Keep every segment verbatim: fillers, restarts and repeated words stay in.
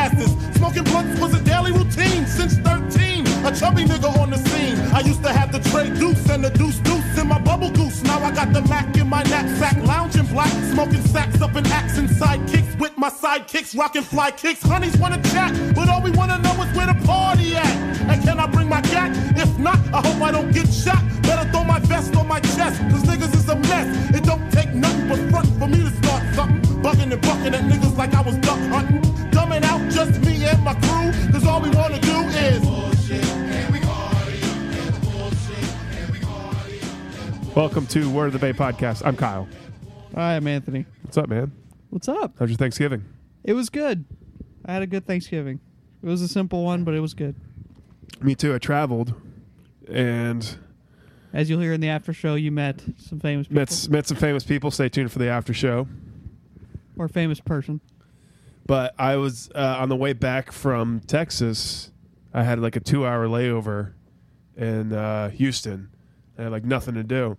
glasses. Smoking blunts was a daily routine since thirteen. A chubby nigga on the scene. I used to have the tray deuce and the deuce deuce in my bubble goose. Now I got the Mac in my knapsack, lounging black, smoking sacks up in axe and sidekicks with my sidekicks, rocking fly kicks. Honeys wanna chat, but all we wanna know is where the party at. And can I bring my gat? If not, I hope I don't get shot. Better throw my vest on my chest, cause niggas is a mess. It don't take nothing but front for me to start something. Bugging and bucking at niggas like I was duck hunting. Dumbing out just me and my crew, cause all we wanna do is bullshit and we party. And bullshit and we party. Welcome to Word of the Bay podcast. I'm Kyle. Hi, I'm Anthony. What's up, man? What's up? How's your Thanksgiving? It was good. I had a good Thanksgiving. It was a simple one, but it was good. Me too. I traveled and As you'll hear in the after show, you met some famous people. met met some famous people. Stay tuned for the after show. Or a famous person. But I was uh, on the way back from Texas. I had like a two-hour layover in uh, Houston. I had like nothing to do,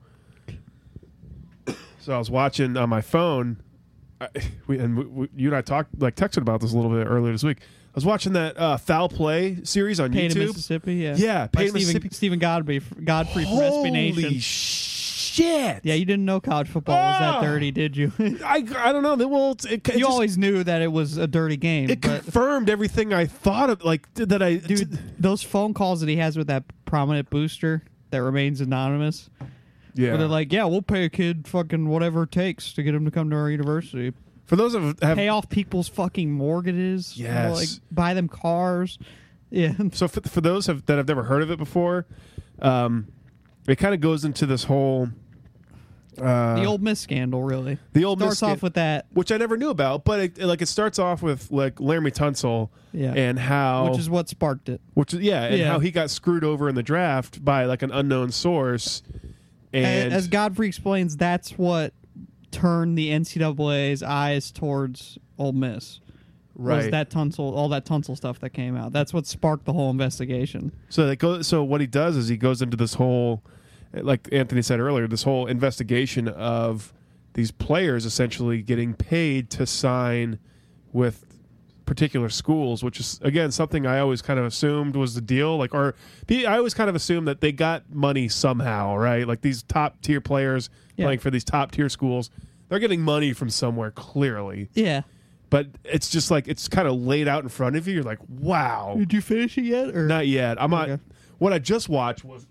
so I was watching on my phone. I, we, and we, we, you and I talked, like, texted about this a little bit earlier this week. I was watching that uh, Foul Play series on Payne, YouTube. Mississippi, yeah. Yeah, By Payne, Stephen, Mississippi. Stephen Godfrey, Godfrey from S B Nation. Holy shit! Yeah, you didn't know college football was Ah! that dirty, did you? I, I don't know. Well, it, it, it you just, always knew that it was a dirty game. it but confirmed everything I thought of. Like that, I dude, those phone calls that he has with that prominent booster that remains anonymous. yeah. Where they're like, yeah, we'll pay a kid fucking whatever it takes to get him to come to our university. For those of have, Pay off people's fucking mortgages. Yes. Like, buy them cars. Yeah. so for, for those have, that have never heard of it before, um, it kind of goes into this whole uh, The Ole Miss scandal, really. the old Starts off with that, which I never knew about, but it, like it starts off with like Laramie Tunsil yeah, and how which is what sparked it. which is yeah, and Yeah. how he got screwed over in the draft by like an unknown source, and As Godfrey explains, that's what turned the N C double A's eyes towards Ole Miss. Was right. that Tunsil, all that Tunsil stuff that came out. That's what sparked the whole investigation. So that goes. So what he does is he goes into this whole, like Anthony said earlier, this whole investigation of these players essentially getting paid to sign with particular schools, which is again something I always kind of assumed was the deal. Like, or I always kind of assumed that they got money somehow, right? Like these top tier players Yeah. playing for these top tier schools, they're getting money from somewhere clearly. Yeah. But it's just like it's kind of laid out in front of you. You're like, wow. Did you finish it yet? Or Not yet. I'm not. Okay. What I just watched was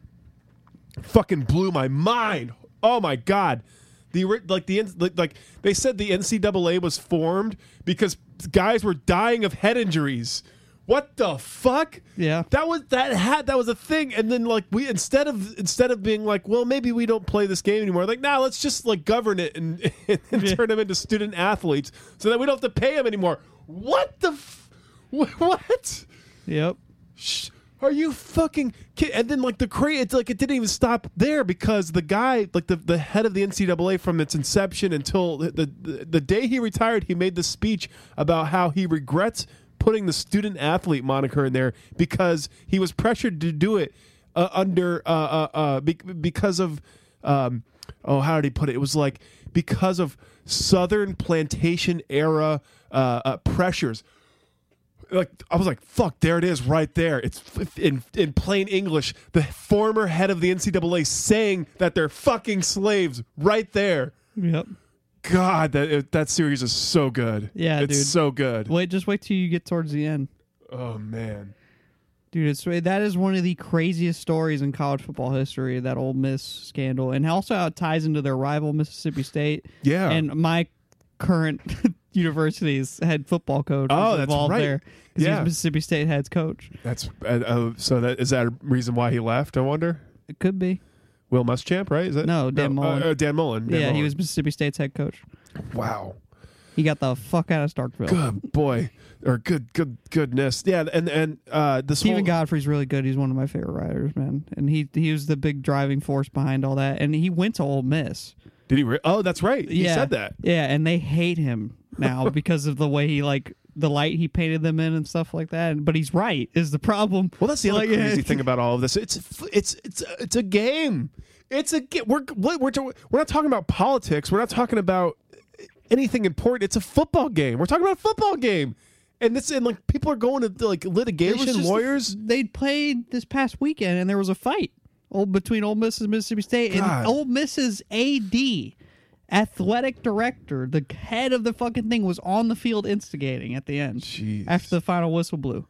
fucking blew my mind. Oh my god, the ori- like the like, like they said the N C double A was formed because guys were dying of head injuries. What the fuck? Yeah. That was that had that was a thing, and then like we instead of instead of being like, well, maybe we don't play this game anymore. Like, nah, let's just like govern it and, and Yeah. turn them into student athletes so that we don't have to pay them anymore. What the f- wh- what? Yep. Shh, are you fucking kid? And then like the cra- it's like it didn't even stop there because the guy, like the, the head of the N C double A from its inception until the, the the day he retired, he made this speech about how he regrets putting the student athlete moniker in there because he was pressured to do it uh, under uh, uh, uh, be- because of um, oh how did he put it? It was like because of Southern plantation era uh, uh, pressures. Like I was like, fuck, there it is right there. It's f- in in plain English. The former head of the N C double A saying that they're fucking slaves right there. Yep. God, that it, that series is so good. Yeah, it's dude. so good. Wait, just wait till you get towards the end. Oh man, Dude, it's that is one of the craziest stories in college football history, that Ole Miss scandal, and also how it ties into their rival Mississippi State. yeah. And my current university's head football coach Oh, was that's involved right. there. 'Cause he Yeah. was Mississippi State head coach. That's uh, uh, so. That is that a reason why he left? I wonder. It could be. Will Muschamp, right? Is that No, Dan Mullen. Uh, uh, Dan Mullen. Dan yeah, he Mullen. was Mississippi State's head coach. Wow. He got the fuck out of Starkville. Good boy, or good, good, goodness. Yeah, and and uh, this Stephen whole, Godfrey's really good. He's one of my favorite writers, man. And he he was the big driving force behind all that. And he went to Ole Miss. Did he? Re- oh, that's right. He yeah. said that. Yeah, and they hate him now because of the way he like the light he painted them in and stuff like that. But he's right is the problem. Well, that's the other Like, crazy thing about all of this. It's it's it's it's a game. It's a ga- we're we're we're not talking about politics. We're not talking about anything important. It's a football game. We're talking about a football game. And this and like people are going to like There was litigation just a- lawyers. they played this past weekend, and there was a fight old between Ole Miss and Mississippi State, God. and Ole Miss's A D, athletic director, the head of the fucking thing, was on the field instigating at the end Jeez. after the final whistle blew.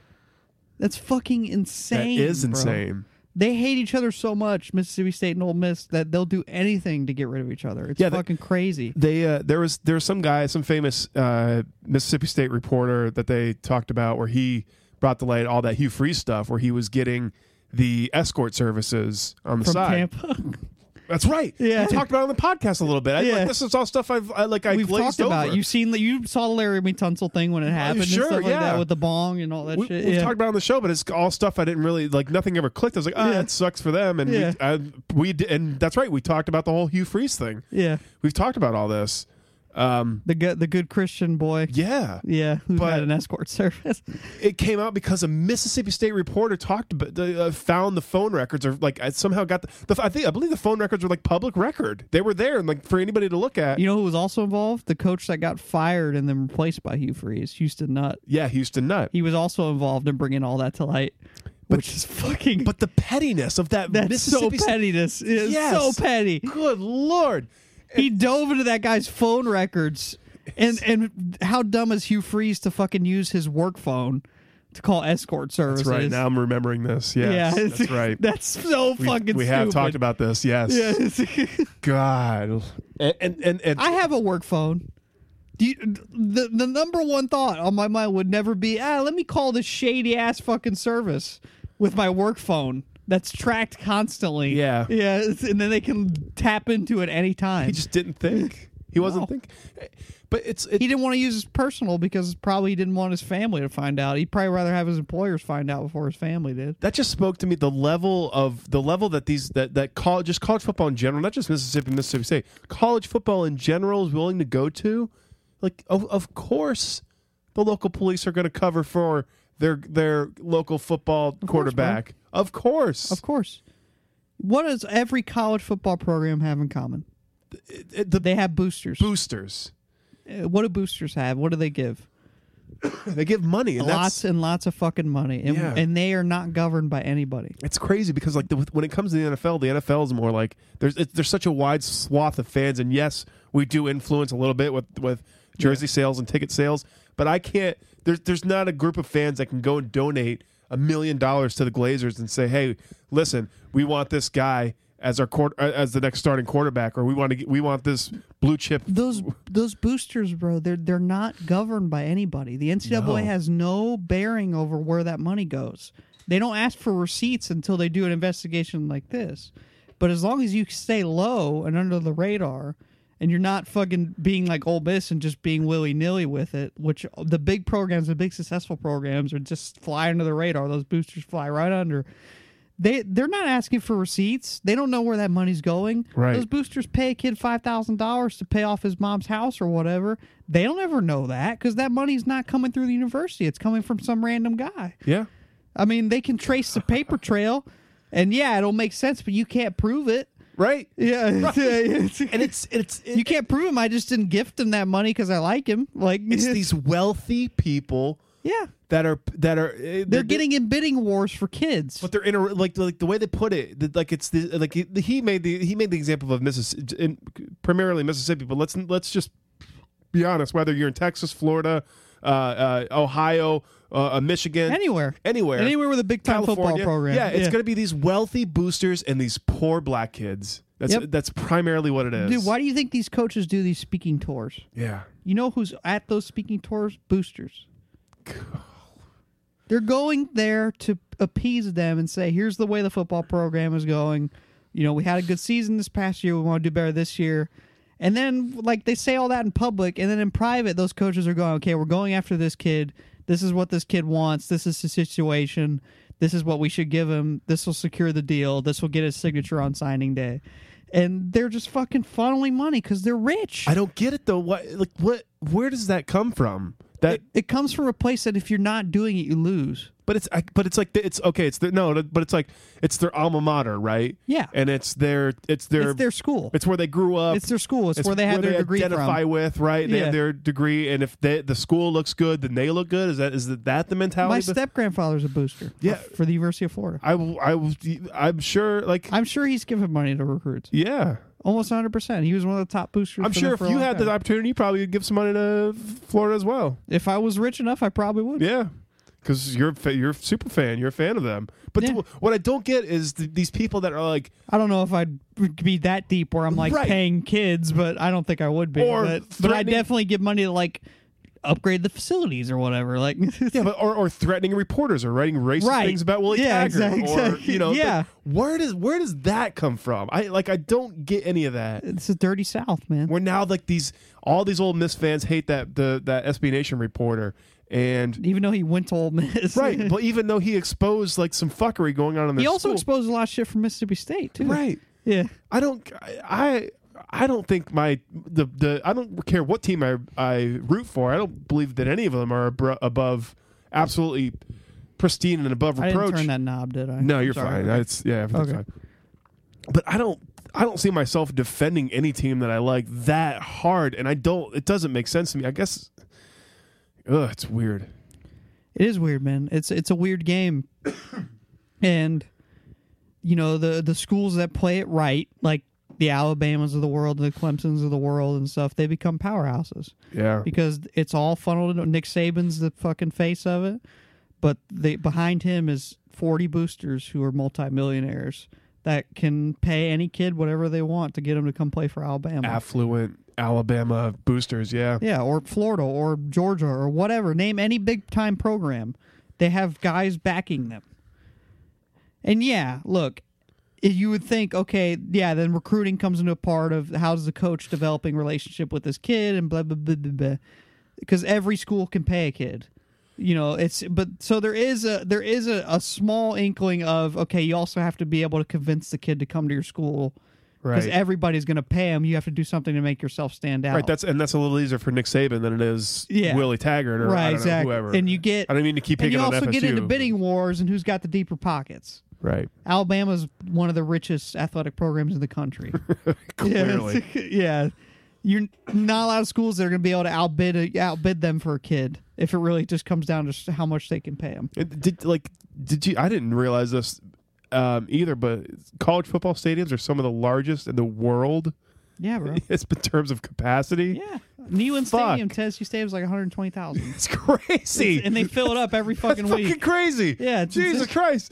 That's fucking That insane. is bro. insane. They hate each other so much, Mississippi State and Ole Miss, that they'll do anything to get rid of each other. It's Yeah, they- fucking crazy. They uh, there was there was some guy, some famous uh, Mississippi State reporter that they talked about where he brought to light all that Hugh Freeze stuff, where he was getting the escort services on the From side. Tampa. That's right. Yeah. We talked about it on the podcast a little bit. I, Yeah. like, this is all stuff I've I, like I We've glazed talked about over. it. You've seen the, you saw the Laramie Tunsil thing when it happened sure, and stuff like yeah. that with the bong and all that we, shit. We've yeah. talked about it on the show, but it's all stuff I didn't really like. Nothing ever clicked. I was like, ah, Yeah. that sucks for them. And Yeah. we, I, we did, and that's right. We talked about the whole Hugh Freeze thing. yeah. We've talked about all this. Um, The good, the good Christian boy. yeah, Yeah, who But- had an escort service. it came out because a Mississippi State reporter talked about, uh, found the phone records, or like I somehow got the, the. I think I believe the phone records were like public record. They were there and like for anybody to look at. You know who was also involved? The coach that got fired and then replaced by Hugh Freeze, Houston Nutt. Yeah, Houston Nutt. He was also involved in bringing all that to light, which is fucking. But the pettiness of that that's so Mississippi State. pettiness. It's Yes. so petty. Good Lord. He dove into that guy's phone records, and and how dumb is Hugh Freeze to fucking use his work phone to call escort services? That's right. Now I'm remembering this. Yes, yeah, that's right. That's so We, fucking. we have stupid. talked about this. Yes. Yeah. God. And and and, and I have a work phone. Do you, the the number one thought on my mind would never be, ah, let me call this shady ass fucking service with my work phone that's tracked constantly. Yeah. yeah, it's- and then they can tap into it any time. he just didn't think. He wasn't No. thinking. But it's it, He didn't want to use his personal because probably he didn't want his family to find out. He'd probably rather have his employers find out before his family did. that just spoke to me the level of the level that these that that college just college football in general, not just Mississippi Mississippi State, college football in general is willing to go to. Like of of course, the local police are going to cover for their their local football quarterback. Of course, Of course. What does every college football program have in common? It- it- the They have boosters. boosters Uh, What do boosters have? What do they give? they give money, and Lots that's and lots of fucking money, and, Yeah. and they are not governed by anybody. it's crazy because like the, when it comes to the N F L, the N F L is more like there's it, there's such a wide swath of fans, and yes, we do influence a little bit with with jersey sales and ticket sales, but I can't. There's there's not a group of fans that can go and donate a million dollars to the Glazers and say, hey, listen, we want this guy as our court, as the next starting quarterback, or we want to get, we want this blue chip. Those those boosters, bro, they're they're not governed by anybody. The N C double A No. has no bearing over where that money goes. They don't ask for receipts until they do an investigation like this. But as long as you stay low and under the radar, and you're not fucking being like Ole Miss and just being willy nilly with it, which the big programs, the big successful programs, are just fly under the radar. Those boosters fly right under. They they're not asking for receipts. They don't know where that money's going. Right. Those boosters pay a kid five thousand dollars to pay off his mom's house or whatever. They don't ever know that because that money's not coming through the university. It's coming from some random guy. Yeah, I mean, they can trace the paper trail, and yeah, it'll make sense, but you can't prove it. right. Yeah, And it's it's you can't prove him. I just didn't gift him that money because I like him. Like it's these wealthy people yeah, that are that are uh, they're getting in bidding wars for kids. But they're in a, like like the way they put it, the, like it's the like he, he made the he made the example of Mississippi, in, primarily Mississippi. But let's let's just be honest. Whether you're in Texas, Florida, uh, uh, Ohio, uh, uh, Michigan, Anywhere, anywhere, anywhere with a big time football California, program. yeah, it's going to be these wealthy boosters and these poor black kids. That's Yep. that's primarily what it is. Dude, why do you think these coaches do these speaking tours? Yeah, You know who's at those speaking tours? Boosters. They're going there to appease them and say, here's the way the football program is going. You know, we had a good season this past year. We want to do better this year. And then, like, they say all that in public, and then in private, those coaches are going, okay, we're going after this kid. This is what this kid wants. This is the situation. This is what we should give him. This will secure the deal. This will get his signature on signing day. And they're just fucking funneling money because they're rich. I don't get it though. What like what? Where does that come from? That It, it comes from a place that if you're not doing it, you lose. But it's I, but it's like it's okay. It's the, no, but it's like it's their alma mater, right? Yeah. and it's their it's their It's their school. It's where they grew up. It's their school. It's, where they had their they degree identify from. with, right? They Yeah. have their degree, and if they, the school looks good, then they look good. Is that is that, that the mentality? My But step grandfather's a booster. Yeah. for the University of Florida. I will- I will- I'm sure. Like I'm sure he's giving money to recruits. yeah, Almost one hundred percent. He was one of the top boosters. I'm for sure them if for a you long had time. the opportunity, you probably would give some money to Florida as well. If I was rich enough, I probably would. Yeah, because you're a fa- you're a super fan. You're a fan of them. But Yeah. th- what I don't get is th- these people that are like, I don't know if I'd be that deep where I'm like Right. paying kids, but I don't think I would be. Or but, but I threatening- definitely give money to like upgrade the facilities or whatever. Like, yeah, but or, or threatening reporters or writing racist Right. things about Willie Yeah, Taggart, exactly, or exactly. you know, Yeah. like, where does where does that come from? I like I don't get any of that. it's a dirty South, man. We're now like these all these old Miss fans hate that the that S B Nation reporter, and Even though he went to Ole Miss, right, but even though he exposed like some fuckery going on in their he also school, exposed a lot of shit from Mississippi State too. right. Yeah. I don't I I don't think my the the I don't care what team I I root for. I don't believe that any of them are abro- above absolutely pristine and above I reproach. didn't turn that knob, did I? No, I'm you're sorry. fine. It's yeah, everything's Okay. fine. But I don't I don't see myself defending any team that I like that hard, and I don't. It doesn't make sense to me. I guess. Ugh, it's weird. It is weird, man. It's it's a weird game, and you know the the schools that play it right, like the Alabamas of the world, the Clemsons of the world, and stuff, they become powerhouses Yeah. because it's all funneled into Nick Saban's the fucking face of it, but they behind him is forty boosters who are multimillionaires that can pay any kid whatever they want to get them to come play for Alabama. Affluent Alabama boosters. Yeah. Yeah, or Florida or Georgia or whatever. Name any big time program. They have guys backing them. And yeah, look, you would think, okay, yeah, then recruiting comes into a part of how's the coach developing relationship with this kid and blah, blah, blah, blah, blah. Because every school can pay a kid. You know, it's but so there is a there is a, a small inkling of, okay, you also have to be able to convince the kid to come to your school. Because Right. everybody's going to pay him. You have to do something to make yourself stand out. Right. That's and that's a little easier for Nick Saban than it is Yeah. Willie Taggart or right, I don't exactly. know, whoever. And you get I don't mean to keep and picking you on also F S U. get into bidding wars and who's got the deeper pockets. Right. Alabama's one of the richest athletic programs in the country. Clearly. yeah, yeah. You're not a lot of schools that are going to be able to outbid outbid them for a kid if it really just comes down to how much they can pay them. It, did like did you? I didn't realize this um, either, but college football stadiums are some of the largest in the world. Yeah, bro. It's in terms of capacity. Yeah, Neyland Fuck. Stadium, Tennessee Stadium's like one hundred twenty thousand, It's crazy. and they fill it up every fucking That's week. fucking crazy. Yeah, it's Jesus insane. Christ.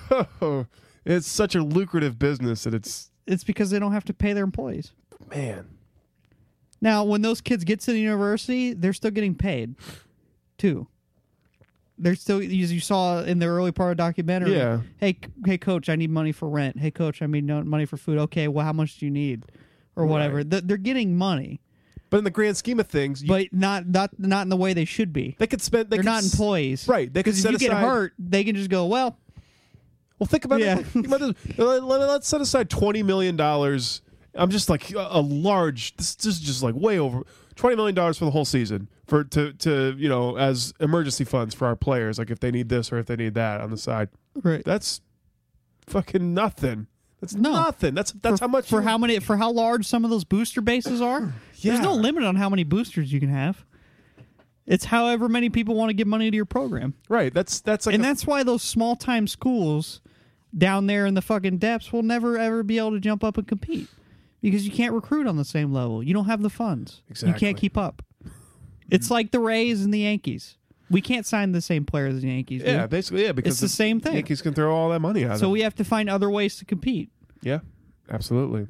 It's such a lucrative business that it's It's because they don't have to pay their employees. man. Now, when those kids get to the university, they're still getting paid, too. They're still, as you saw in the early part of the documentary. Yeah. Hey, c- hey, coach, I need money for rent. Hey, coach, I need no- money for food. Okay, well, how much do you need, or whatever? Right. Th- They're getting money, But in the grand scheme of things, you, but not not not in the way they should be. they could spend. They They're could not s- employees, right? They could Because if set you get aside. hurt, they can just go, well, Well, think about Yeah. it. Think about this. Let- let- Let's set aside twenty million dollars. I'm just like a, a large. This, this is just like way over twenty million dollars for the whole season for to to you know as emergency funds for our players. Like if they need this or if they need that on the side. right. That's fucking nothing. That's No. nothing. That's that's for, how much for you- how many for how large some of those booster bases are. Yeah. There's no limit on how many boosters you can have. It's however many people want to give money to your program. right. That's that's like And a- that's why those small time schools down there in the fucking depths will never ever be able to jump up and compete because you can't recruit on the same level. You don't have the funds. You Exactly. can't keep up. It's like the Rays and the Yankees. We can't sign the same players as the Yankees. yeah, do. basically yeah because It's the same thing. Yankees can throw all that money at So them. we have to find other ways to compete. Yeah, absolutely.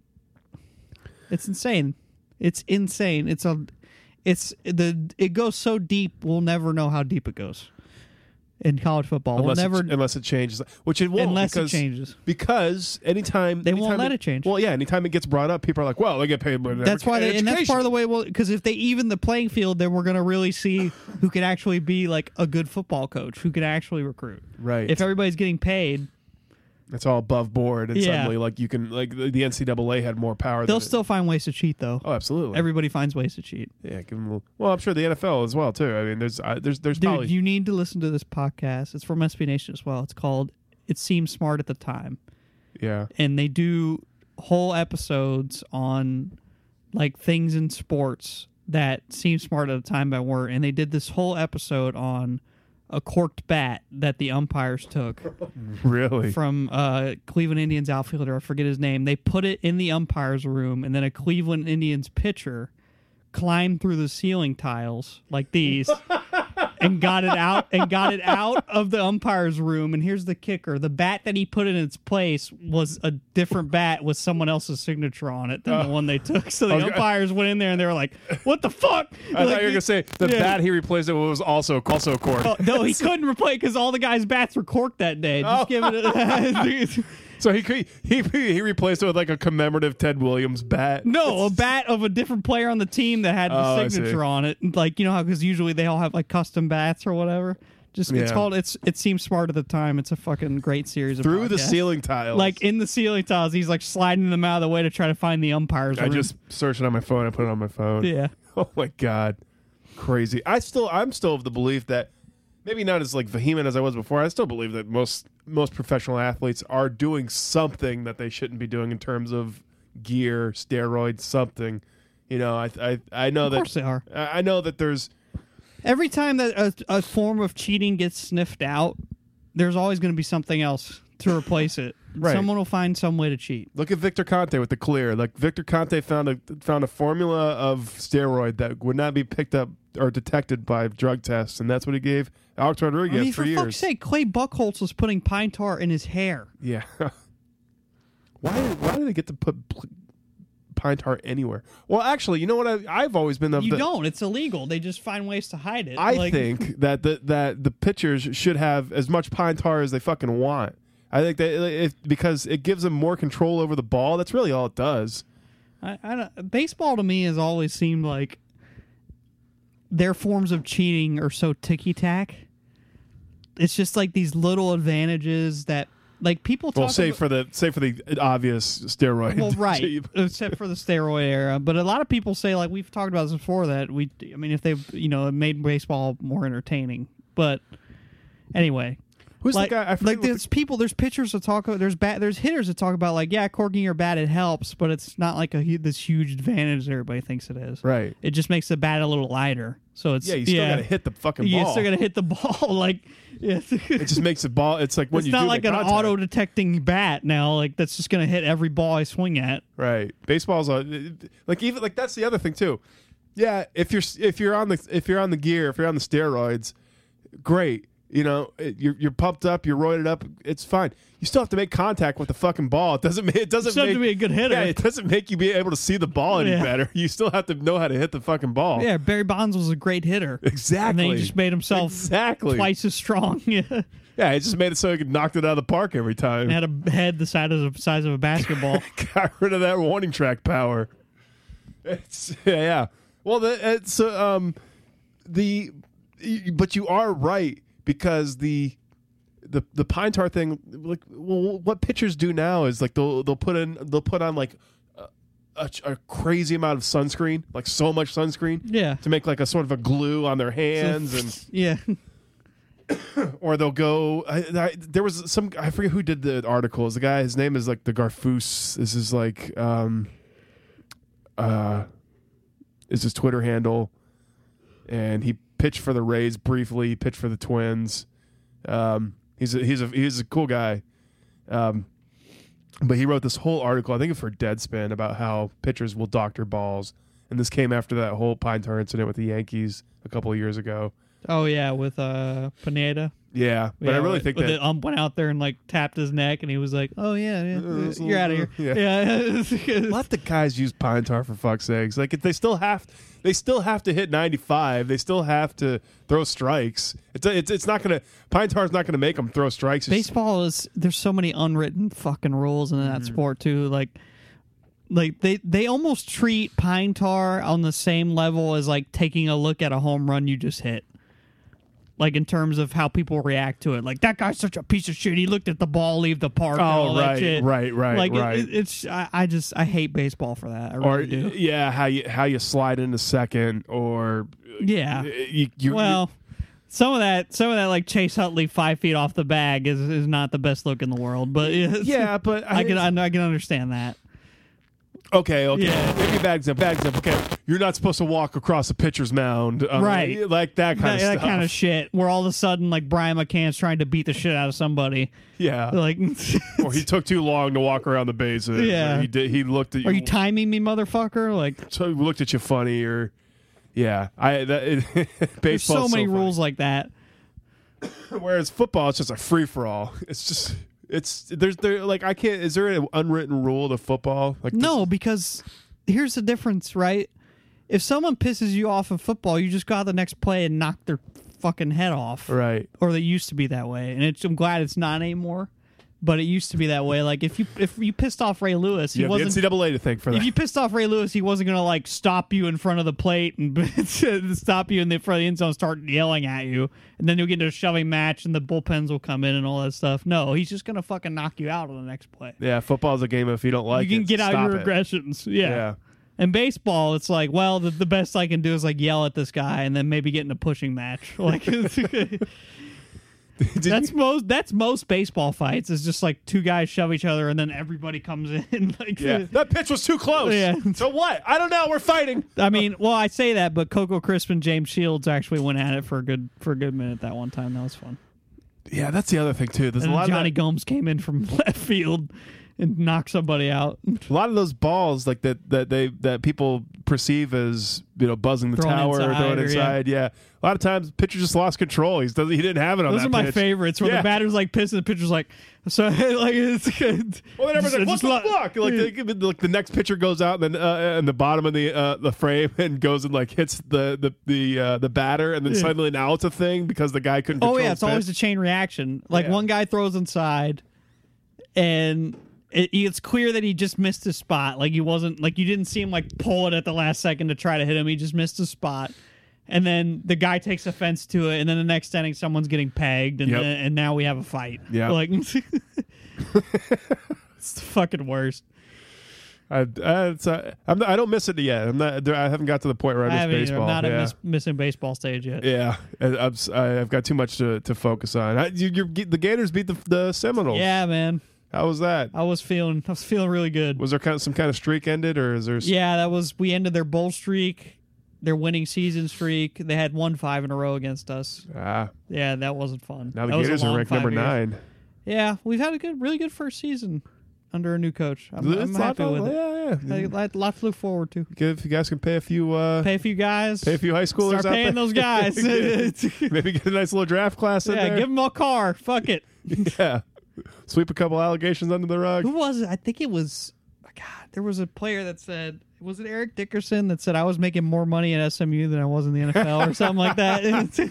It's insane. It's insane. It's a it's the it goes so deep we'll never know how deep it goes. In college football. Unless we'll it, never unless it changes, which it won't. unless because, it changes. Because anytime They won't anytime let it change. Well, yeah, anytime it gets brought up, people are like, "Well, they get paid." But That's why, they, and that's part of the way. Well, because if they even the playing field, then we're going to really see who could actually be like a good football coach, who could actually recruit. Right. If everybody's getting paid, It's all above board, and Yeah. suddenly, like you can, like the the N C double A had more power. They'll than still find ways to cheat, though. It. Oh, absolutely. Everybody finds ways to cheat. yeah, give them a little, well, I'm sure the N F L as well too. I mean, there's uh, there's there's Dude, probably you need to listen to this podcast. It's from S B Nation as well. It's called It Seemed Smart at the Time. yeah. And they do whole episodes on like things in sports that seem smart at the time but weren't. And they did this whole episode on a corked bat that the umpires took Really? from uh, Cleveland Indians outfielder. I forget his name. They put it in the umpires room, and then a Cleveland Indians pitcher climbed through the ceiling tiles like these and got it out and got it out of the umpire's room. And here's the kicker: the bat that he put in its place was a different bat with someone else's signature on it than Oh. the one they took. So the Okay. umpires went in there and they were like, "What the fuck?" I Like, thought you were gonna say the yeah. bat he replaced it with was also also corked. Oh, no, he couldn't replace because all the guys' bats were corked that day. Just Oh. give it. So he could- he he replaced it with like a commemorative Ted Williams bat. No, a bat of a different player on the team that had the Oh, I see. signature on it. Like, you know how, because usually they all have like custom bats or whatever. Just it's Yeah. called it's it seems smart at the time. It's a fucking great series of Through the podcasts. ceiling tiles. Like in the ceiling tiles, he's like sliding them out of the way to try to find the umpires. I room. just searched it on my phone. I put it on my phone. yeah. Oh my god, crazy! I still, I'm still of the belief that maybe not as like vehement as I was before. I still believe that most most professional athletes are doing something that they shouldn't be doing in terms of gear, steroids, something. You know, I I I know Of that course they are. I I know that there's Every time that a, a form of cheating gets sniffed out, there's always going to be something else to replace it. Right. Someone will find some way to cheat. look at Victor Conte with the clear. Like Victor Conte found a found a formula of steroid that would not be picked up or detected by drug tests, and that's what he gave Alex Rodriguez I mean, for, for years. fuck's sake, Clay Buchholz was putting pine tar in his hair. Yeah. why why do they get to put pl- pine tar anywhere? Well, actually, you know what? I, I've always been of You the. don't. It's illegal. They just find ways to hide it. I Like, think that the that the pitchers should have as much pine tar as they fucking want. I think that if because it gives them more control over the ball. That's really all it does. I, I don't, baseball to me has always seemed like their forms of cheating are so ticky tack. It's just like these little advantages that, like, people talk Well, save about, for the save for the obvious steroid. well, right, cheap. except for the steroid era. But a lot of people say, like we've talked about this before, that we, I mean, if they, you know, it made baseball more entertaining. But anyway, Who's like, the guy? I forget like what the- there's people, there's pitchers that talk about, there's bat, there's hitters that talk about like, yeah, corking your bat it helps, but it's not like a hu- this huge advantage that everybody thinks it is. right. It just makes the bat a little lighter. So it's Yeah, you still gotta hit the fucking You ball. still gotta hit the ball. Like, yeah. It just makes the ball. It's like when it's you not do like make an contact. auto detecting bat now. Like that's just gonna hit every ball I swing at. Right. Baseball's a, like even like that's the other thing too. Yeah, if you're if you're on the if you're on the gear, if you're on the steroids, great. You know, it, you're you're pumped up, you're roided up. It's fine. You still have to make contact with the fucking ball. It doesn't. It doesn't still have make to be a good hitter. Yeah, it doesn't make you be able to see the ball any Yeah. better. You still have to know how to hit the fucking ball. Yeah, Barry Bonds was a great hitter. Exactly. And then he just made himself exactly. twice as strong. Yeah. Yeah, it just made it so he could knock it out of the park every time. And had a head the size of the size of a basketball. Got rid of that warning track power. It's yeah. yeah. Well, the, it's uh, um the but you are right because the the the pine tar thing, like, well, what pitchers do now is like they'll they'll put in they'll put on like a, a, a crazy amount of sunscreen, like so much sunscreen, Yeah. to make like a sort of a glue on their hands and. Yeah. Or they'll go. I, I, there was some. I forget who did the articles. The guy. His name is like the Garfoose. This is like. Um, uh, is his Twitter handle, and he pitched for the Rays briefly. He pitched for the Twins. Um, he's a, he's a he's a cool guy. Um, but he wrote this whole article. I think for Deadspin about how pitchers will doctor balls, and this came after that whole pine tar incident with the Yankees a couple of years ago. Oh yeah, with uh Pineda. Yeah, but Yeah, I really with- think with that the ump went out there and like tapped his neck, and he was like, "Oh yeah, yeah, Uh, you're out of here." yeah. Yeah. let the guys use pine tar for fuck's sakes. Like if they still have, they still have to hit ninety-five. They still have to throw strikes. It's it's it's not gonna pine tar's not gonna make them throw strikes. It's- Baseball is there's so many unwritten fucking rules in that sport too. Like, like they they almost treat pine tar on the same level as like taking a look at a home run you just hit. Like, in terms of how people react to it. Like, that guy's such a piece of shit. He looked at the ball leave the park. Oh, and all right, that shit. right, right, like, right. It, it's, I, I just, I hate baseball for that. I really or do. yeah, how you how you slide into second, or Yeah. you, you Well, some of that, some of that, like Chase Utley five feet off the bag is, is not the best look in the world. But you, yeah, but I can, I, I can understand that. Okay, okay. Yeah. Maybe bags up, bags up. Okay, you're not supposed to walk across a pitcher's mound, um, Right. Like that kind That, of that stuff. kind of shit. Where all of a sudden, like Brian McCann's trying to beat the shit out of somebody. Yeah. Like, Or he took too long to walk around the bases. Yeah. Or he did. He looked at you. are you timing me, motherfucker? Like, so he looked at you funny, or yeah. I that it, there's baseball's so many funny. rules like that. Whereas football, it's just a free for all. It's just it's there's there like I can't. Is there an unwritten rule to football? Like No, because here's the difference, right? If someone pisses you off in football, you just go out the next play and knock their fucking head off. this- right. Or they used to be that way, and it's, I'm glad it's not anymore. But it used to be that way. Like if you if you pissed off Ray Lewis, he You have the N wasn't. C double A to thank for If that. you pissed off Ray Lewis, he wasn't gonna like stop you in front of the plate and stop you in the front of the end zone, and start yelling at you, and then you'll get into a shoving match, and the bullpens will come in and all that stuff. No, he's just gonna fucking knock you out on the next play. Yeah, football's a game. If you don't like you can it, get out stop your it. aggressions. Yeah. Yeah. And baseball, it's like, well, the, the best I can do is like yell at this guy, and then maybe get in a pushing match. Like. Did That's you- most. That's most baseball fights. Is just like two guys shove each other, and then everybody comes in. Like, Yeah, that pitch was too close. Yeah. So what? I don't know. We're fighting. I mean, well, I say that, but Coco Crisp and James Shields actually went at it for a good for a good minute that one time. That was fun. Yeah, that's the other thing too. There's And a lot Johnny of Gomes came in from left field and knocked somebody out. that, a lot of those balls like that that they that people perceive as you know buzzing the Thrown tower or inside throwing or, inside. Yeah. a lot of times pitcher just lost control. He doesn't. He didn't have it on Those that are my pitch. favorites. Where Yeah. the batter's like pissed, and the pitcher's like, so like it's good. Well, then everyone's like, "What Just the lo- fuck?" Like, Yeah. the, like the next pitcher goes out, and then uh, in the bottom of the uh, the frame, and goes and like hits the the the uh, the batter, and then Yeah. suddenly now it's a thing because the guy couldn't. Oh control yeah, his it's always pitch. a chain reaction. Like Yeah. one guy throws inside, and it, it's clear that he just missed his spot. Like he wasn't like you didn't see him like pull it at the last second to try to hit him. He just missed his spot, and then the guy takes offense to it. And then the next inning, someone's getting pegged, and Yep. then, and now we have a fight. Yep. like it's the fucking worst. I, uh, it's, uh, I'm not, I don't miss it yet. I'm not. I haven't got to the point where I I miss haven't either. baseball. I'm not yeah. at miss, missing baseball stage yet. Yeah, I- I'm, s- I- I've got too much to, to focus on. I, you, you're, the Gators beat the, the Seminoles. Yeah, man. How was that? I was feeling. I was feeling really good. Was there kind of some kind of streak ended, or is there? s- Yeah, that was. We ended their bowl streak, their winning season streak. They had won five in a row against us. Ah, Yeah, that wasn't fun. now the That was a Gators are long ranked five number years. nine. Yeah, we've had a good, really good first season under a new coach. I'm, I'm It's happy lot, with it. yeah, yeah. A lot, lot to look forward to. Good if you guys can pay a few, uh, Pay a few guys. pay a few high schoolers. Start out paying there. those guys. yeah, Maybe get a nice little draft class in there. give them a car. Fuck it. Yeah, sweep a couple allegations under the rug. Who was it? I think it was. God, there was a player that said. Was it Eric Dickerson that said I was making more money at S M U than I was in the N F L or something like that?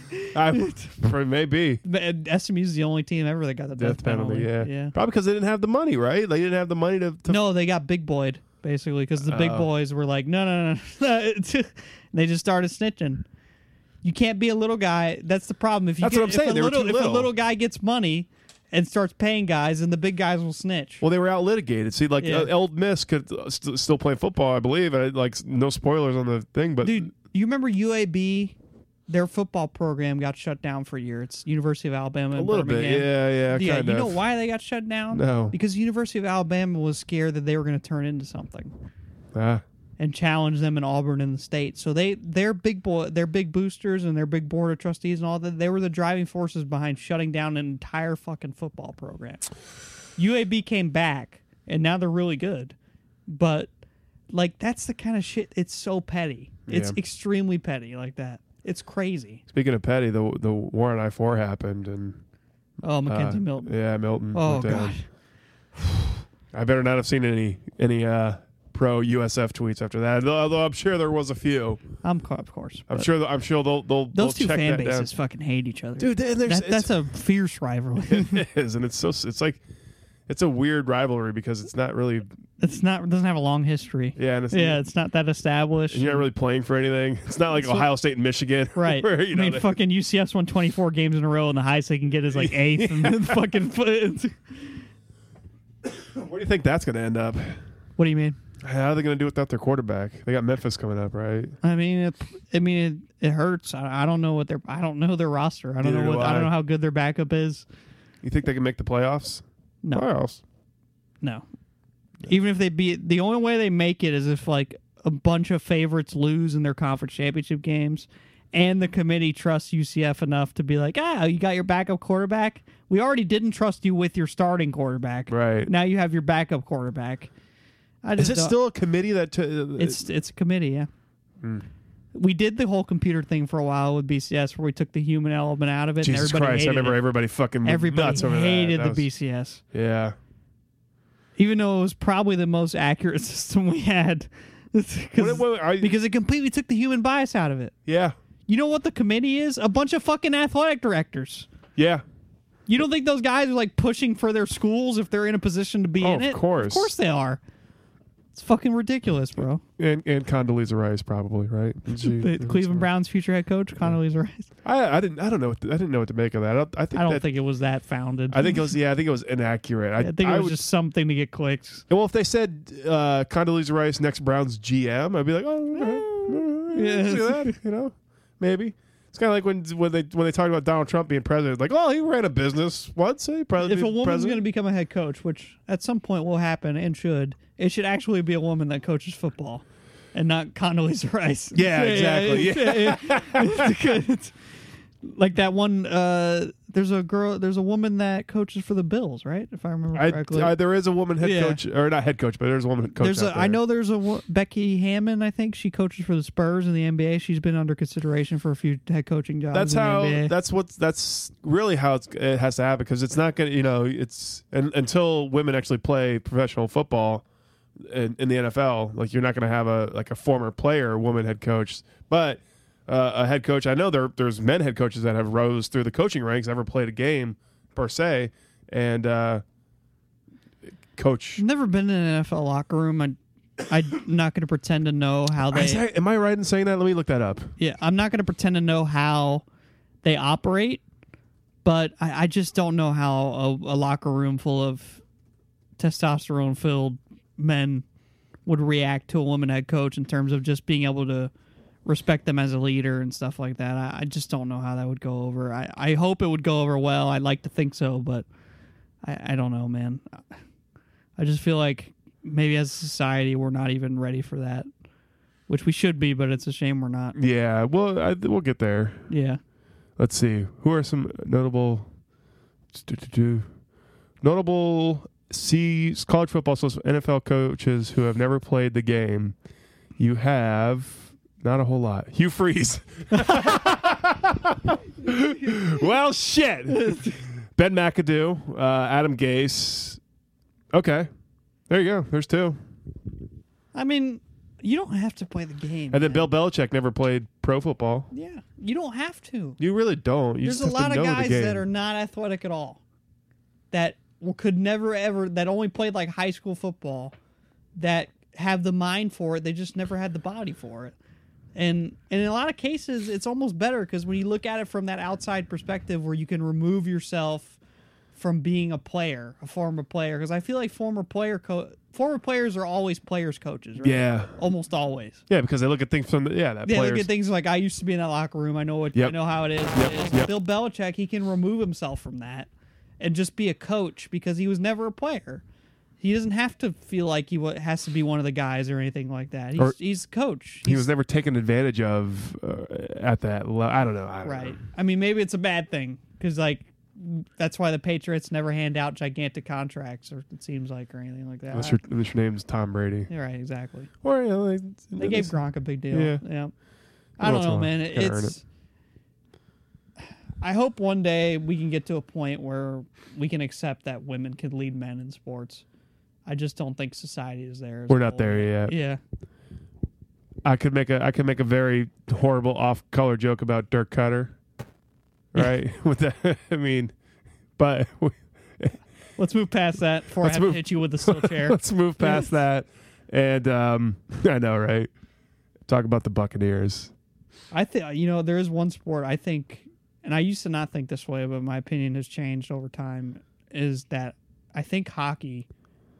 I, for maybe S M U is the only team ever that got the death, death penalty. Yeah, yeah. probably because they didn't have the money, right? They didn't have the money to. to No, they got big boyed basically because the big Oh. boys were like, no, no, no, no. They just started snitching. You can't be a little guy. That's the problem. If you That's get, what I'm saying. If, a They were little, too if a little. little guy gets money and starts paying guys, and the big guys will snitch. Well, they were out litigated. See, like Yeah. uh, Old Miss could uh, st- still play football, I believe. I, like no spoilers on the thing, but Dude, you remember U A B? Their football program got shut down for a year. It's University of Alabama a in little bit. Birmingham. Yeah, yeah, Yeah, kind you of. know why they got shut down? No. Because University of Alabama was scared that they were going to turn into something Ah, and challenge them in Auburn in the state. So they, their big boy, their big boosters and their big board of trustees and all that, they were the driving forces behind shutting down an entire fucking football program. U A B came back and now they're really good, but like that's the kind of shit. It's so petty. It's Yeah. extremely petty like that. It's crazy. speaking of petty, the the war on I four happened, and Oh, uh, Mackenzie Milton. Yeah, Milton. Oh went down. god. I better not have seen any any uh, pro U S F tweets after that. Although I'm sure there was a few. I'm co- of course. I'm but sure. I'm sure they'll they'll those they'll two check fan that bases down. fucking hate each other. Dude, and there's, That, that's a fierce rivalry. it is, and it's so it's like it's a weird rivalry because it's not really It's not. It doesn't have a long history. Yeah, and it's, Yeah, it's not that established. and you're not really playing for anything. It's not like So- Ohio State and Michigan. Right. where, you I know, mean, they- fucking U C F's won twenty-four games in a row, and the highest they can get is like eighth. And then fucking. where do you think that's going to end up? What do you mean? How are they going to do without their quarterback? They got Memphis coming up, right? I mean, it, I mean, it, it hurts. I, I don't know what their. I don't know their roster. I don't Neither know do what. I. don't I. know how good their backup is. You think they can make the playoffs? No, Playoffs. no. Even if they beat, the only way they make it is if like a bunch of favorites lose in their conference championship games, and the committee trusts U C F enough to be like, ah, you got your backup quarterback. We already didn't trust you with your starting quarterback. Right. Now you have your backup quarterback. I Is just it don't- still a committee that... T- It's it's a committee, yeah. Mm. We did the whole computer thing for a while with B C S, where we took the human element out of it. Jesus and everybody Christ, I hated remember it. everybody fucking went Everybody nuts over hated that. That the was- B C S, Yeah. even though it was probably the most accurate system we had, What- because what- are you- because it completely took the human bias out of it. yeah. You know what the committee is? A bunch of fucking athletic directors. Yeah. You don't think those guys are like pushing for their schools if they're in a position to be Oh, in of it? course. Of course they are. It's fucking ridiculous, bro. And, and Condoleezza Rice probably, right? She- The Cleveland Browns' future head coach, Condoleezza Rice. I, I didn't. I don't know. What to, I didn't know what to make of that. I, I think I don't that, think it was that founded. I think it was. Yeah, I think it was inaccurate. I, I think it I was would, just something to get clicks. Well, if they said uh, Condoleezza Rice next Browns G M, I'd be like, oh, yeah, Yeah. see that, you know, maybe. It's kind of like when when they when they talked about Donald Trump being president, like, oh, he ran a business once. He probably If a woman's president. going to become a head coach, which at some point will happen and should, it should actually be a woman that coaches football and not Condoleezza Rice. Yeah, exactly. it's- it's- it's- like that one, uh, there's a girl, there's a woman that coaches for the Bills, right? If I remember I, correctly. I, there is a woman head Yeah. coach, or not head coach, but there's a woman coach. There's out a, I there. know there's a wo- Becky Hammond. I think she coaches for the Spurs in the N B A. She's been under consideration for a few head coaching jobs. That's in how. the N B A. That's what's. That's really how it's, it has to happen because it's not going to. You know, it's and, until women actually play professional football in, in the N F L. Like you're not going to have a like a former player woman head coach, but uh, a head coach. I know there there's men head coaches that have rose through the coaching ranks, never played a game per se, and uh, coach. I've never been in an N F L locker room. I, I'm not going to pretend to know how Is they. that- am I right in saying that? Let me look that up. Yeah, I'm not going to pretend to know how they operate, but I, I just don't know how a, a locker room full of testosterone-filled men would react to a woman head coach in terms of just being able to respect them as a leader and stuff like that. I, I just don't know how that would go over. I, I hope it would go over well. I'd like to think so, but I, I don't know, man. I just feel like maybe as a society we're not even ready for that, which we should be, but it's a shame we're not. Yeah, well, I, we'll get there. Yeah. Let's see. Who are some notable notable C college football so N F L coaches who have never played the game? You have not a whole lot. Hugh Freeze. Well, shit. Ben McAdoo, uh, Adam Gase. Okay, there you go. There's two. I mean, you don't have to play the game. And then man. Bill Belichick never played pro football. Yeah, you don't have to. You really don't. You There's just a have lot to of know the guys game. that are not athletic at all, that could never ever, that only played like high school football, that have the mind for it. They just never had the body for it. And, and in a lot of cases, it's almost better because when you look at it from that outside perspective where you can remove yourself from being a player, a former player, because I feel like former player co- former players are always players coaches, right? Yeah. Almost always. Yeah, because they look at things from the, yeah, that Yeah, players. look at things like I used to be in that locker room. I know what Yep. I know how it is. Yep, It is. yep. Bill Belichick, he can remove himself from that and just be a coach because he was never a player. He doesn't have to feel like he wa- has to be one of the guys or anything like that. He's, Or- he's a coach. he He's- was never taken advantage of uh, at that level. I don't know. I don't right. know. I mean, maybe it's a bad thing because like that's why the Patriots never hand out gigantic contracts, or it seems like, or anything like that. Unless your, unless your name's Tom Brady. Yeah, right, exactly. Or, you know, like, They gave Gronk a big deal. Yeah. Yeah. I don't Every once in a know, while. man. It, Gotta earn it's. I hope one day we can get to a point where we can accept that women can lead men in sports. I just don't think society is there. as We're a not whole. there yet. Yeah. I could make a I could make a very horrible off color joke about Dirk Cutter, right? With that, I mean, but Let's move past that before Let's I have move- to hit you with the steel chair. Let's move past that. And um, I know, right? Talk about the Buccaneers. I think you know there is one sport I think, and I used to not think this way, but my opinion has changed over time. Is that I think hockey.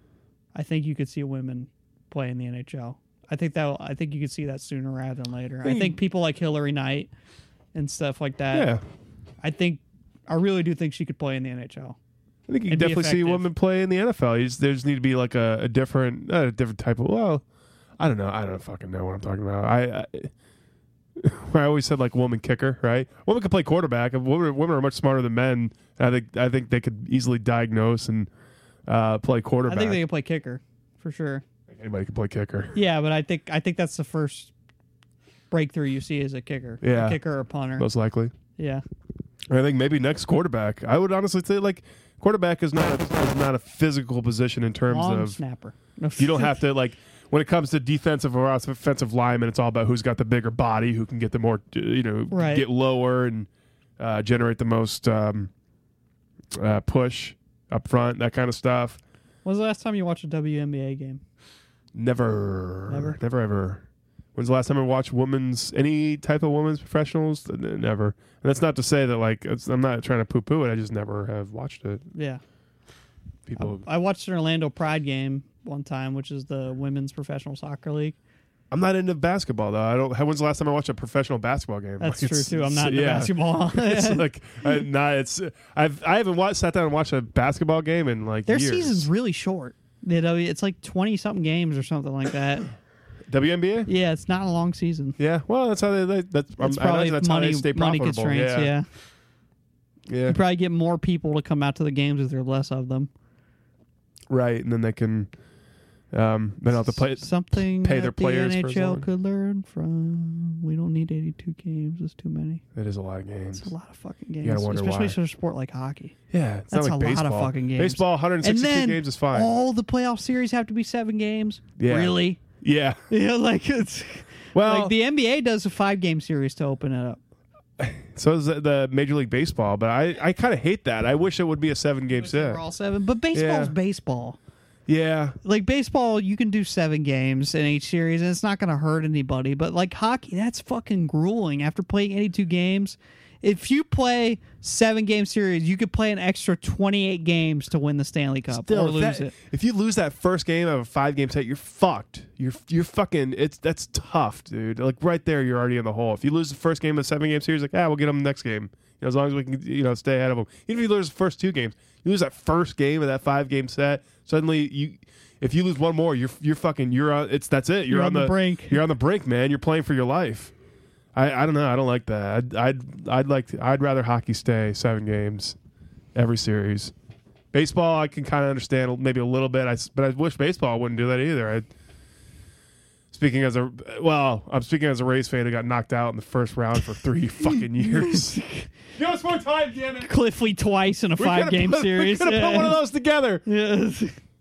I think you could see women play in the N H L. I think that I think you could see that sooner rather than later. I think people like Hillary Knight and stuff like that. Yeah. I think I really do think she could play in the N H L. I think you can And be definitely see effective. women play in the N F L. You just, there just need to be like a, a different, uh, a different type of. Well, I don't know. I don't fucking know what I'm talking about. I, I, I always said like woman kicker, right? Women can play quarterback. Women, women are much smarter than men. I think I think they could easily diagnose and uh, play I quarterback. think they could play kicker for sure. Anybody can play kicker. Yeah, but I think I think that's the first breakthrough you see as a kicker. Yeah. A kicker or a punter. Most likely. Yeah. I think maybe next quarterback. I would honestly say like quarterback is not a, is not a physical position in terms Long of snapper. No. you don't have to like when it comes to defensive or offensive linemen. It's all about who's got the bigger body, who can get the more you know Right. get lower and uh, generate the most um, uh, push up front, that kind of stuff. When's the last time you watched a W N B A game? Never, Never? never, ever. When's the last time I watched women's any type of women's professionals? N- Never. And that's not to say that like it's, I'm not trying to poo poo it. I just never have watched it. Yeah. People, I watched an Orlando Pride game one time, which is the women's professional soccer league. I'm not into basketball though. I don't. When's the last time I watched a professional basketball game? That's Like, true it's- too. I'm it's- not into yeah. basketball. It's like I, not. It's I've I haven't watched sat down and watched a basketball game in like Their years. season's really short. You know, it's like twenty something games or something like that. W N B A. Yeah, it's not a long season. Yeah, well, that's how they. they that's um, It's I probably imagine that's money how they stay money profitable. constraints. yeah. Yeah. yeah, You probably get more people to come out to the games if there are less of them. right. And then they can, um, they don't have to play. Something pay that their players the for N as H L long. could learn from. We don't need eighty-two games. It's too many. It is a lot of games. It's a lot of fucking games, gotta wonder especially why. for a sport like hockey. Yeah, it's That's not like a lot of baseball. fucking games. Baseball, one hundred And sixty-two then games is fine. all the playoff series have to be seven games. Yeah. Really? yeah. Yeah, like it's Well, like the N B A does a five game series to open it up. so is the, the Major League Baseball, but I, I kind of hate that. I wish it would be a seven game set. We're all seven, but baseball's Yeah. baseball. Yeah, Like baseball, you can do seven games in each series, and it's not going to hurt anybody. But like hockey, that's fucking grueling. After playing eighty-two games, if you play seven game series, you could play an extra twenty-eight games to win the Stanley Cup Still, or if lose that- it. If you lose that first game of a five game set, you're fucked. You're you're fucking. It's that's tough, dude. Like right there, you're already in the hole. If you lose the first game of a seven game series, like ah, we'll get them next game. You know, as long as we can, you know, stay ahead of them. Even if you lose the first two games, you lose that first game of that five game set. Suddenly, you if you lose one more, you're you're fucking. You're on. It's that's it. You're, You're on the brink. You're on the brink, man. You're playing for your life. I, I don't know. I don't like that. I'd I'd I'd like. To, I'd rather hockey stay seven games every series. Baseball, I can kind of understand maybe a little bit, I s but I wish baseball wouldn't do that either. I, speaking as a well, I'm speaking as a Rays fan who got knocked out in the first round for three fucking years. Give us more time, damn it! Cliffley twice in a We five could've game put- series. We could have put one of those together. Yes.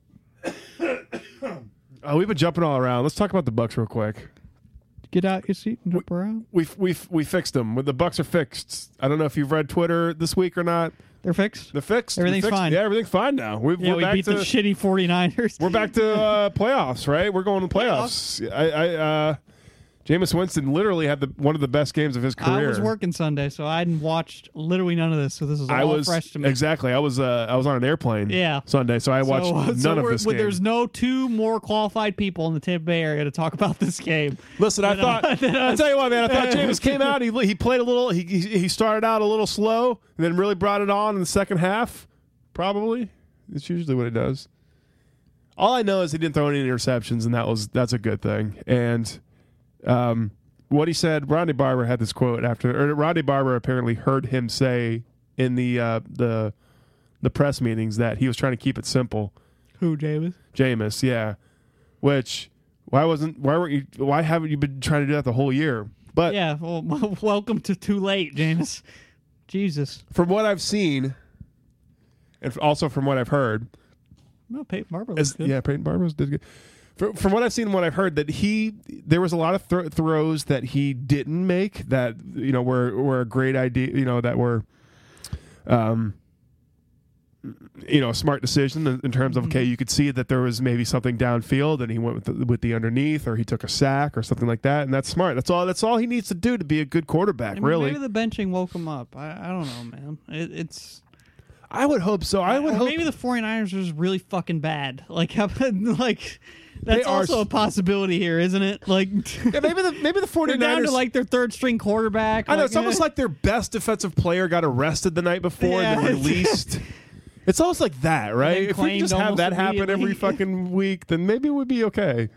Oh, we've been jumping all around. Let's talk about the Bucks real quick. Get out your seat and jump around. We we we fixed them. The Bucks are fixed. I don't know if you've read Twitter this week or not. They're fixed. They're fixed. We Everything's fixed- fine. Yeah, everything's fine now. We've, Yeah, we're we back beat to the shitty 49ers. we're back to uh, playoffs, right? We're going to playoffs. I, I uh, Jameis Winston literally had the one of the best games of his career. I was working Sunday, so I hadn't watched literally none of this. So this is all I was fresh to me. exactly. I was uh, I was on an airplane. Yeah. Sunday, so I watched so, none so of we're- this well, game. There's no two more qualified people in the Tampa Bay area to talk about this game. Listen, I than, uh, thought. than I us. tell you what, man. I thought Jameis came out. He he played a little. He he he started out a little slow, and then really brought it on in the second half. Probably, it's usually what it does. All I know is he didn't throw any interceptions, and that was that's a good thing. And um, what he said, Rodney Barber had this quote after. Or Rodney Barber apparently heard him say in the uh, the the press meetings that he was trying to keep it simple. Who, James? Jameis, yeah. Which why wasn't why weren't you why haven't you been trying to do that the whole year? But Yeah, well, welcome to too late, James. Jesus. from what I've seen, and also from what I've heard, No, Peyton Barber looks is, good. yeah, Peyton Barber did good. From, from what I've seen and what I've heard, that he there was a lot of th- throws that he didn't make that you know were were a great idea, you know that were, um, you know, a smart decision in, in terms of, Mm-hmm. okay, you could see that there was maybe something downfield and he went with the, with the underneath, or he took a sack or something like that, and that's smart. That's all. That's all he needs to do to be a good quarterback. I mean, really, maybe the benching woke him up. I, I don't know, man. It, it's I would hope so. I would or hope maybe the 49ers are just really fucking bad. Like, how, like They that's are also s- a possibility here, isn't it? Like, yeah, maybe the maybe the 49ers they're down to like their third string quarterback. I know like, it's almost eh. like their best defensive player got arrested the night before Yeah. and then released. It's almost like that, right? then If we claimed just have almost that happen every immediately. fucking week, then maybe it would be okay.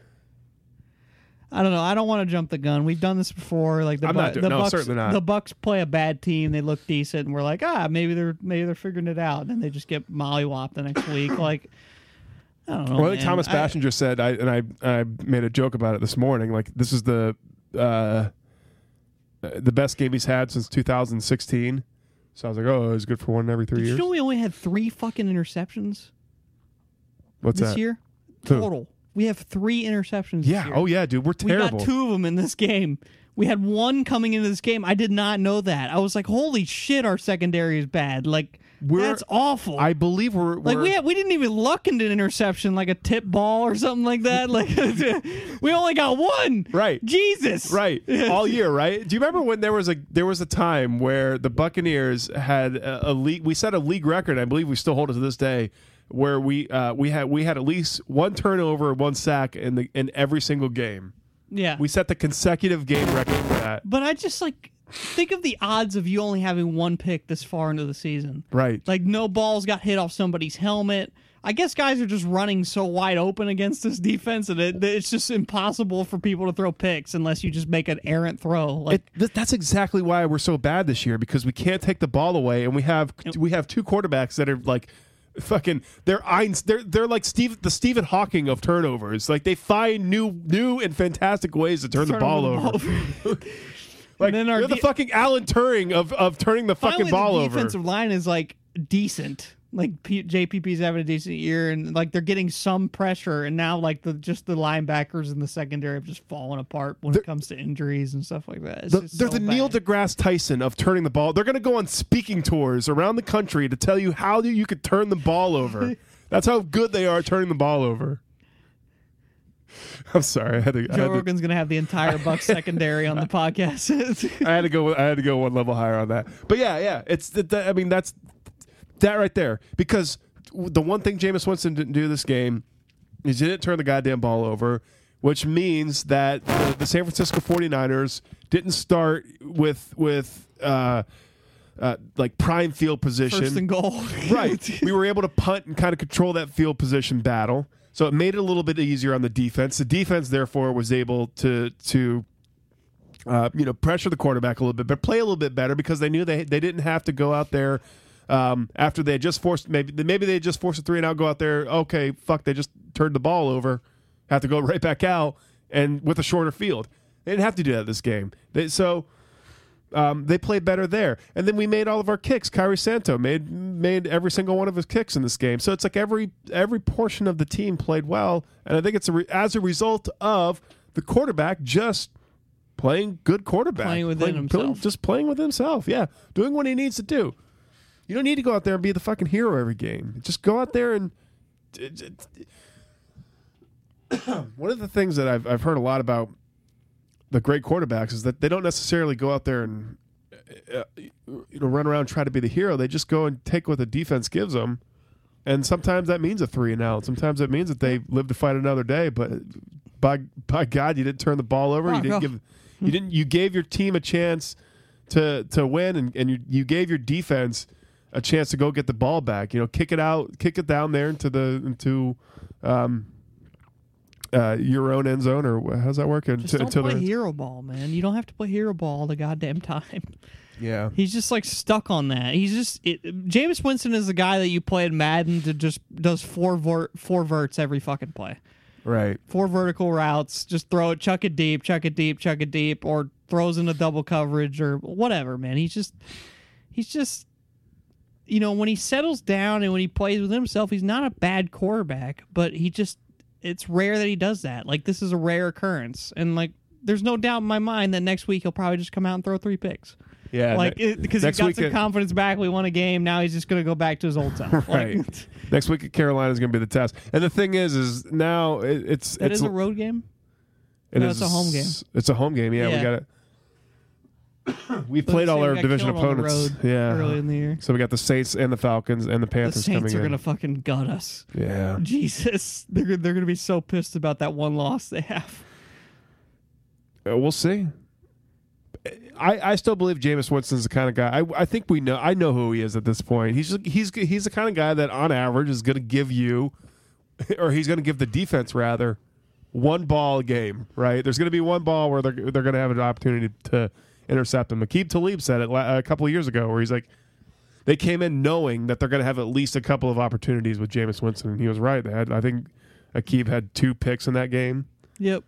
I don't know. I don't want to jump the gun. We've done this before. Like the, I'm Bu- not doing- the no, Bucks, certainly not. The Bucks play a bad team. They look decent, and we're like, ah, maybe they're maybe they're figuring it out. And then they just get mollywopped the next week. Like, I don't know. Well, I think man. Thomas I- Passenger said, I, and I I made a joke about it this morning. Like, this is the uh, the best game he's had since two thousand sixteen. So I was like, oh, it's good for one every three Did you years. know we only had three fucking interceptions What's this that? year? Who? Total. We have three interceptions. Yeah. This year. Oh, yeah, dude. We're We terrible. got two of them in this game. We had one coming into this game. I did not know that. I was like, holy shit, our secondary is bad. Like, We're- that's awful. I believe we're, like we're we had, we didn't even luck into an interception, like a tip ball or something like that. Like we only got one. Right. Jesus. right all year, right? Do you remember when there was a there was a time where the Buccaneers had a, a league? We set a league record. I believe we still hold it to this day, where we uh, we had we had at least one turnover, one sack in the in every single game. Yeah. We set the consecutive game record for that. but I just like think of the odds of you only having one pick this far into the season. Right. Like no balls got hit off somebody's helmet. I guess guys are just running so wide open against this defense that it, that it's just impossible for people to throw picks unless you just make an errant throw. Like It, th- that's exactly why we're so bad this year, because we can't take the ball away, and we have we have two quarterbacks that are like fucking they're Einst- they're they're like Steve the Stephen Hawking of turnovers. Like they find new new and fantastic ways to turn, the turn ball the over. ball Like And then our you're the de- fucking Alan Turing of of turning the fucking Finally, ball the over. defensive line is like decent. Like P- J P P's having a decent year, and like they're getting some pressure. And now, like the just the linebackers in the secondary have just fallen apart when They're- it comes to injuries and stuff like that. It's The- just they're so the Neil bad. deGrasse Tyson of turning the ball. They're going to go on speaking tours around the country to tell you how you could turn the ball over. That's how good they are at turning the ball over. I'm sorry. I had to, I Joe had to, Rogan's gonna have the entire Bucks secondary on the podcast. I had to go. I had to go one level higher on that. But yeah, yeah. It's. The, the, I mean, that's that right there. Because the one thing Jameis Winston didn't do this game is he didn't turn the goddamn ball over, which means that the, the San Francisco 49ers didn't start with with uh, uh, like prime field position. First and goal. Right. We were able to punt and kind of control that field position battle. So it made it a little bit easier on the defense. The defense, therefore, was able to to uh, you know pressure the quarterback a little bit, but play a little bit better because they knew they they didn't have to go out there um, after they had just forced maybe maybe they had just forced a three and out, go out there. Okay, fuck, they just turned the ball over, have to go right back out and with a shorter field. They didn't have to do that this game. They, so. Um, they played better there, and then we made all of our kicks. Kyrie Santo made made every single one of his kicks in this game. So it's like every every portion of the team played well, and I think it's a re- as a result of the quarterback just playing good quarterback, Playing within himself. just playing with himself. Yeah, doing what he needs to do. You don't need to go out there and be the fucking hero every game. Just go out there and. One of the things that I've I've heard a lot about the great quarterbacks is that they don't necessarily go out there and uh, you know run around and try to be the hero. They just go and take what the defense gives them, and sometimes that means a three and out. Sometimes that means that they live to fight another day. But by by God, you didn't turn the ball over. Oh, you didn't no. give you didn't you gave your team a chance to to win, and, and you you gave your defense a chance to go get the ball back. You know, kick it out, kick it down there into the into. Um, Uh, your own end zone, or how's that work? Just don't play hero ball, man. You don't have to play hero ball all the goddamn time. Yeah, He's just like stuck on that. He's just it, Jameis Winston is the guy that you play in Madden that just does four vert, four verts every fucking play. right. Four vertical routes, just throw it, chuck it deep, chuck it deep, chuck it deep, or throws into double coverage or whatever, man. He's just he's just you know, when he settles down and when he plays with himself, he's not a bad quarterback, but he just it's rare that he does that. Like this is a rare occurrence. And like there's no doubt in my mind that next week he'll probably just come out and throw three picks. Yeah, like ne- because he next got week some it- confidence back. We won a game. Now he's just going to go back to his old self. Right. Like, Next week at Carolina is going to be the test. And the thing is, is now it, it's that it's is a road game. it no, is- it's a home game. It's a home game. Yeah, Yeah. we got it. We Let's played all say we our got division killed on the opponents. road Yeah. early in the year. So we got the Saints and the Falcons and the The Panthers Saints coming are in. going to fucking gut us. Yeah. Jesus, they're gonna- they're going to be so pissed about that one loss they have. Uh, we'll see. I, I still believe Jameis Winston's the kind of guy. I, I think we know. I know who he is at this point. He's just, he's he's the kind of guy that on average is going to give you, or he's going to give the defense rather, one ball a game. Right? There's going to be one ball where they're they're going to have an opportunity to intercept him. Aqib Talib said it la- a couple of years ago, where he's like, they came in knowing that they're going to have at least a couple of opportunities with Jameis Winston, and he was right. They had, I think Aqib had two picks in that game. Yep.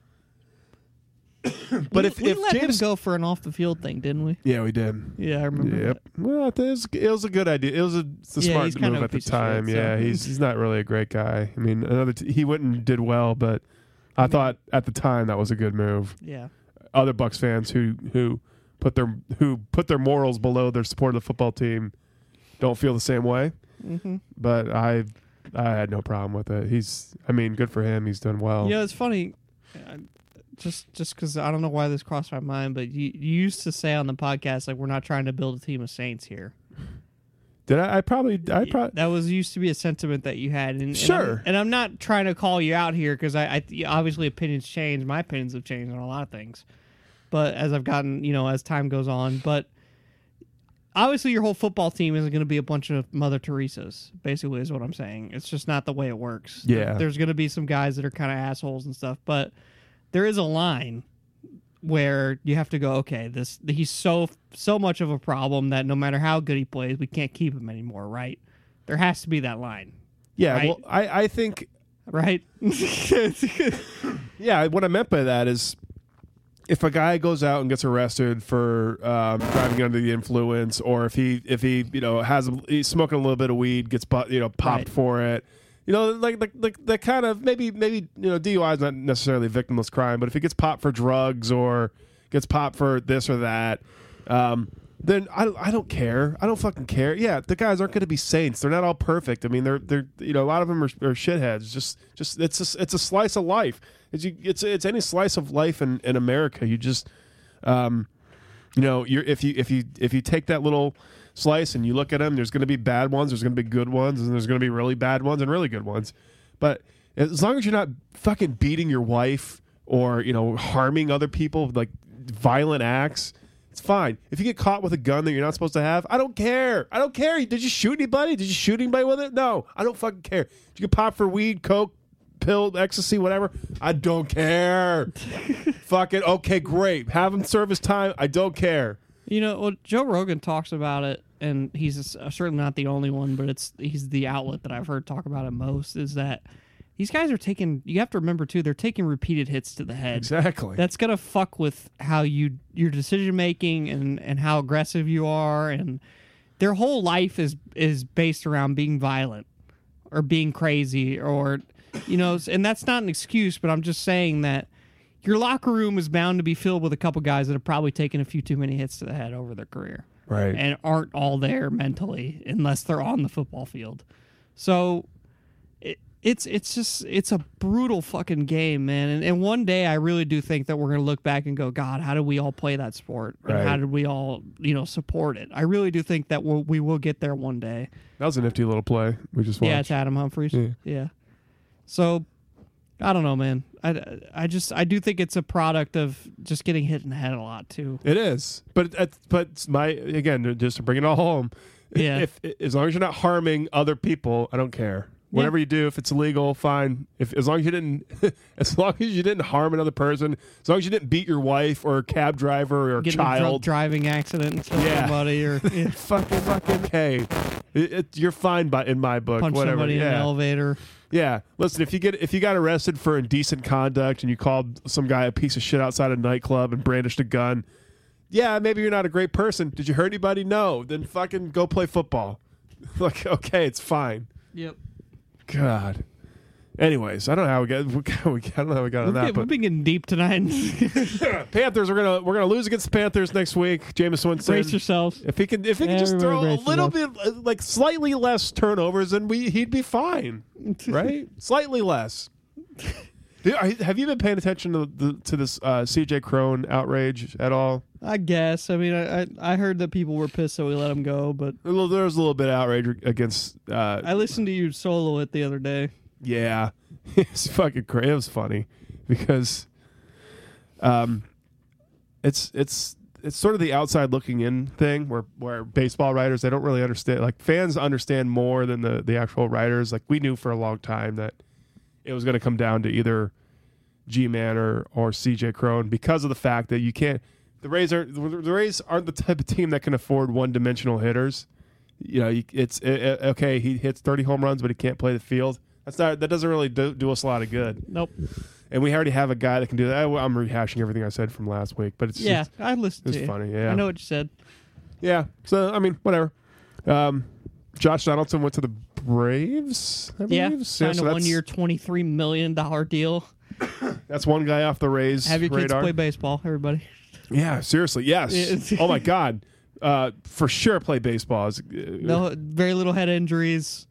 But we, if we if let James him go for an off the field thing, didn't we? yeah, we did. Yeah, I remember. Yep. Well, it was, it was a good idea. It was a, it's a Yeah, smart he's kind move of a at the piece of time. shit, so- Yeah, he's he's not really a great guy. I mean, another t- he went and did well, but I thought at the time that was a good move. Yeah. Other Bucks fans who who put their who put their morals below their support of the football team don't feel the same way. Mm-hmm. But I I had no problem with it. He's I mean, good for him. He's done well. Yeah, it's funny. uh, Just just because I don't know why this crossed my mind, but you, you used to say on the podcast, like, we're not trying to build a team of Saints here. Did I? I probably I probably That was used to be a sentiment that you had. And, and Sure. I'm, and I'm not trying to call you out here because I, I obviously opinions change. My opinions have changed on a lot of things. But as I've gotten, you know, as time goes on. But obviously your whole football team isn't going to be a bunch of Mother Teresas, basically is what I'm saying. It's just not the way it works. Yeah. There's going to be some guys that are kind of assholes and stuff. But there is a line where you have to go, okay, this he's so so much of a problem that no matter how good he plays, we can't keep him anymore, right? There has to be that line, yeah. right? Well, I I think right? yeah. What I meant by that is, if a guy goes out and gets arrested for um, driving under the influence, or if he if he you know has he's smoking a little bit of weed, gets bu- you know popped Right. for it, you know like like like that kind of maybe maybe you know D U I is not necessarily a victimless crime, but if he gets popped for drugs or gets popped for this or that, um, then I I don't care. I don't fucking care. Yeah, the guys aren't going to be saints. They're not all perfect. I mean, they're they're you know a lot of them are, are shitheads. Just just it's a, it's a slice of life. It's you, it's it's any slice of life in, in America. You just um, you know you're if you if you if you take that little slice and you look at them, there's going to be bad ones. There's going to be good ones, and there's going to be really bad ones and really good ones. But as long as you're not fucking beating your wife or you know harming other people with like violent acts, it's fine. If you get caught with a gun that you're not supposed to have, I don't care. I don't care. Did you shoot anybody? Did you shoot anybody with it? No, I don't fucking care. Did you get popped for weed, coke, pill, ecstasy, whatever? I don't care. Fucking okay, great. Have him serve his time. I don't care. You know, well, Joe Rogan talks about it, and he's uh, certainly not the only one, but it's he's the outlet that I've heard talk about it most. Is that these guys are taking? You have to remember too, they're taking repeated hits to the head. Exactly. That's gonna fuck with how you your decision making and and how aggressive you are, and their whole life is is based around being violent or being crazy, or you know, and that's not an excuse, but I'm just saying that your locker room is bound to be filled with a couple guys that have probably taken a few too many hits to the head over their career, right. and aren't all there mentally unless they're on the football field. So it, it's it's just it's a brutal fucking game, man. And, and one day I really do think that we're gonna look back and go, God, how did we all play that sport? And Right. how did we all you know support it? I really do think that we'll, we will get there one day. That was a nifty little play we just watched. Yeah, it's Adam Humphries. Yeah. Yeah. So I don't know, man. I, I just I do think it's a product of just getting hit in the head a lot too. It is, but it- but my again, just to bring it all home. Yeah. If, as long as you're not harming other people, I don't care. Whatever you do, if it's illegal, fine. If as long as you didn't, as long as you didn't harm another person, as long as you didn't beat your wife or cab driver or Get in a drunk child, driving accident and kill Yeah. somebody or yeah, fucking fucking okay, it, it, you're fine. By in my book, punch whatever. somebody in an Yeah. elevator. Yeah, listen. If you get if you got arrested for indecent conduct and you called some guy a piece of shit outside a nightclub and brandished a gun, yeah, maybe you're not a great person. Did you hurt anybody? No. Then fucking go play football. Like, okay, it's fine. Yep. God, Anyways, I don't know how we got. We got, we got I don't know how we got on We're, that. get, we're But been getting deep tonight. Panthers, we're gonna we're gonna lose against the Panthers next week. Jameis Winston. Brace yourselves. If he can, if he can just Everybody throw a brace little bit, uh, like slightly less turnovers, then we he'd be fine, right? Slightly less. Do- are- Have you been paying attention to the, to this uh, C J Crone outrage at all? I guess. I mean, I, I I heard that people were pissed that we let him go, but A little, there was a little bit of outrage against. Uh, I listened to you solo it the other day. yeah, it's fucking crazy. It was funny because, um, it's it's it's sort of the outside looking in thing where where baseball writers, they don't really understand. Like fans understand more than the the actual writers. Like we knew for a long time that it was going to come down to either G-Man or or C J Crone because of the fact that you can't. The Rays aren't the Rays aren't the type of team that can afford one-dimensional hitters. You know, you, it's it, it, okay. He hits thirty home runs, but he can't play the field. That's not. That doesn't really do, do us a lot of good. Nope. And we already have a guy that can do that. I, I'm rehashing everything I said from last week, but it's Yeah, just, I listened it's to you. funny. Yeah, I know what you said. yeah. So I mean, whatever. Um, Josh Donaldson went to the Braves. I Yeah, believe. signed so a that's- one-year, twenty-three million dollars deal. That's one guy off the Rays Have your kids radar. play baseball, everybody. Yeah, seriously, yes. Yeah. Oh my God, uh, for sure, play baseball. Is, uh, No, very little head injuries.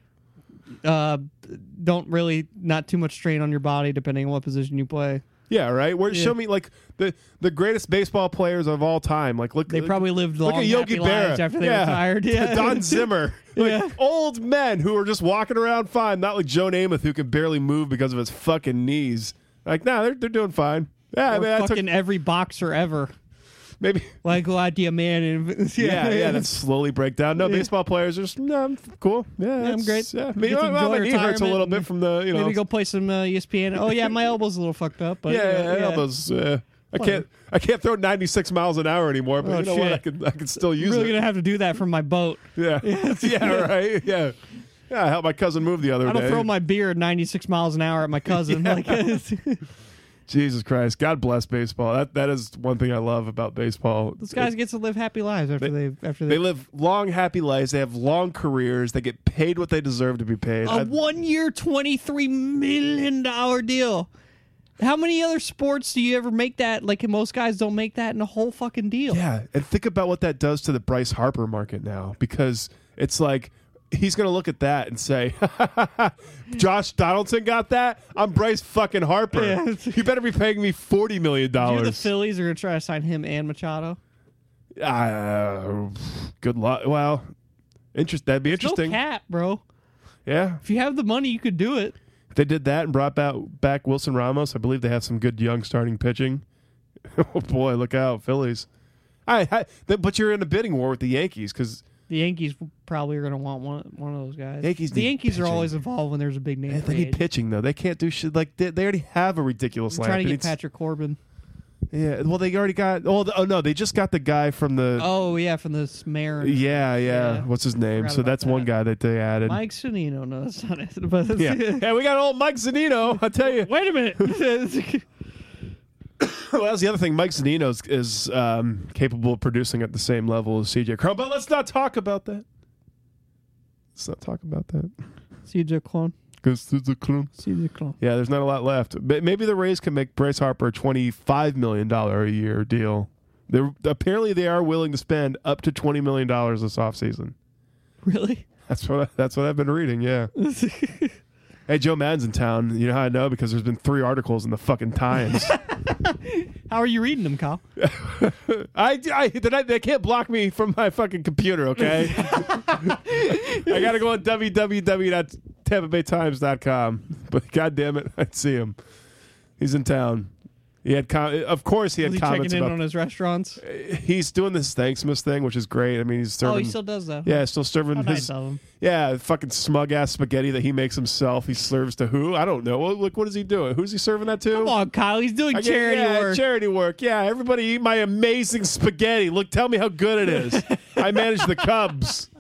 Uh, don't really, not too much strain on your body, depending on what position you play. Yeah, right. Where Yeah. show me like the the greatest baseball players of all time. Like look, They look, probably lived look long, at Yogi happy Berra lives after they yeah. retired. Yeah, Don Zimmer, like Yeah. old men who are just walking around fine. Not like Joe Namath who can barely move because of his fucking knees. Like, nah, they're they're doing fine. Yeah, I Or mean, I took, fucking every boxer ever. maybe. Like Latia Man. And, Yeah, yeah, that slowly break down. No, Yeah. baseball players are just no, I'm cool. Yeah, I'm that's- great. Yeah, Get me, to well, enjoy my knee hurts a retirement little bit and from the you know. Maybe go play some uh, E S P N. Oh yeah, my elbow's a little fucked up. But yeah, uh, yeah, yeah. elbows. Uh, I Whatever. can't. I can't throw ninety-six miles an hour anymore. But Oh, you know what? shit. I can. I can still I'm use really it. gonna have to do that from my boat. Yeah. yeah, right. Yeah. Yeah, I helped my cousin move the other I don't day. throw my beer at ninety-six miles an hour at my cousin. Yeah. Like, Jesus Christ. God bless baseball. That that is one thing I love about baseball. those guys get to live happy lives after They- they after they. They live long, happy lives. They have long careers. They get paid what they deserve to be paid. a I- one-year, twenty-three million dollar deal. How many other sports do you ever make that? Like most guys don't make that in a whole fucking deal. yeah, and think about what that does to the Bryce Harper market now, because it's like he's going to look at that and say, Josh Donaldson got that? I'm Bryce fucking Harper. Yeah. You better be paying me forty million Do you know the dollars. Phillies are gonna try to sign him and Machado? Uh, good luck. Well, interest. That'd be interesting. No cap, bro. Yeah, If you have the money, you could do it. if they did that and brought back back Wilson Ramos, I believe they have some good young starting pitching. Oh boy, look out, Phillies! I, I th- but you're in a bidding war with the Yankees because The Yankees probably are gonna want one one of those guys. Yankees the need Yankees are pitching. always involved when there's a big name. they free need agent. pitching though. They can't do shit like they, they already have a ridiculous I'm lineup. trying to It get needs- Patrick Corbin. Yeah, well, they already got. Oh, the, oh no, they just got the guy from the. Oh yeah, from the Mariners. yeah, yeah, Yeah. What's his name? Forgot So about that's one that. guy that they added. Mike Zunino. No, that's not it. But yeah, yeah, we got old Mike Zunino. I tell you. Wait a minute. Well, that's the other thing. Mike Zunino is, is um, capable of producing at the same level as C J Crone. But let's not talk about that. Let's not talk about that. C J Clone. Because it's a clone. C J Clone. Yeah, there's not a lot left. But maybe the Rays can make Bryce Harper a twenty-five million dollars a year deal. They're, apparently, they are willing to spend up to twenty million dollars this offseason. Really? That's what I, that's what I've been reading. Yeah. Hey, Joe Madden's in town. You know how I know? Because there's been three articles in the fucking Times. How are you reading them, Kyle? I, I they not- they can't block me from my fucking computer. Okay. I got to go on w w w dot tampa bay times dot com. But God damn it, I see him. He's in town. He had, com- of course, he had Was he comments checking in about. on his restaurants? He's doing this Thanksmas thing, which is great. I mean, he's serving. Oh, he still does that. yeah, still serving How his. nice of him. Yeah, fucking smug ass spaghetti that he makes himself. He serves to who? I don't know. Well, look, what is he doing? Who's he serving that to? Come on, Kyle. He's doing I get- charity yeah, work. Charity work. Yeah, everybody eat my amazing spaghetti. Look, tell me how good it is. I manage the Cubs.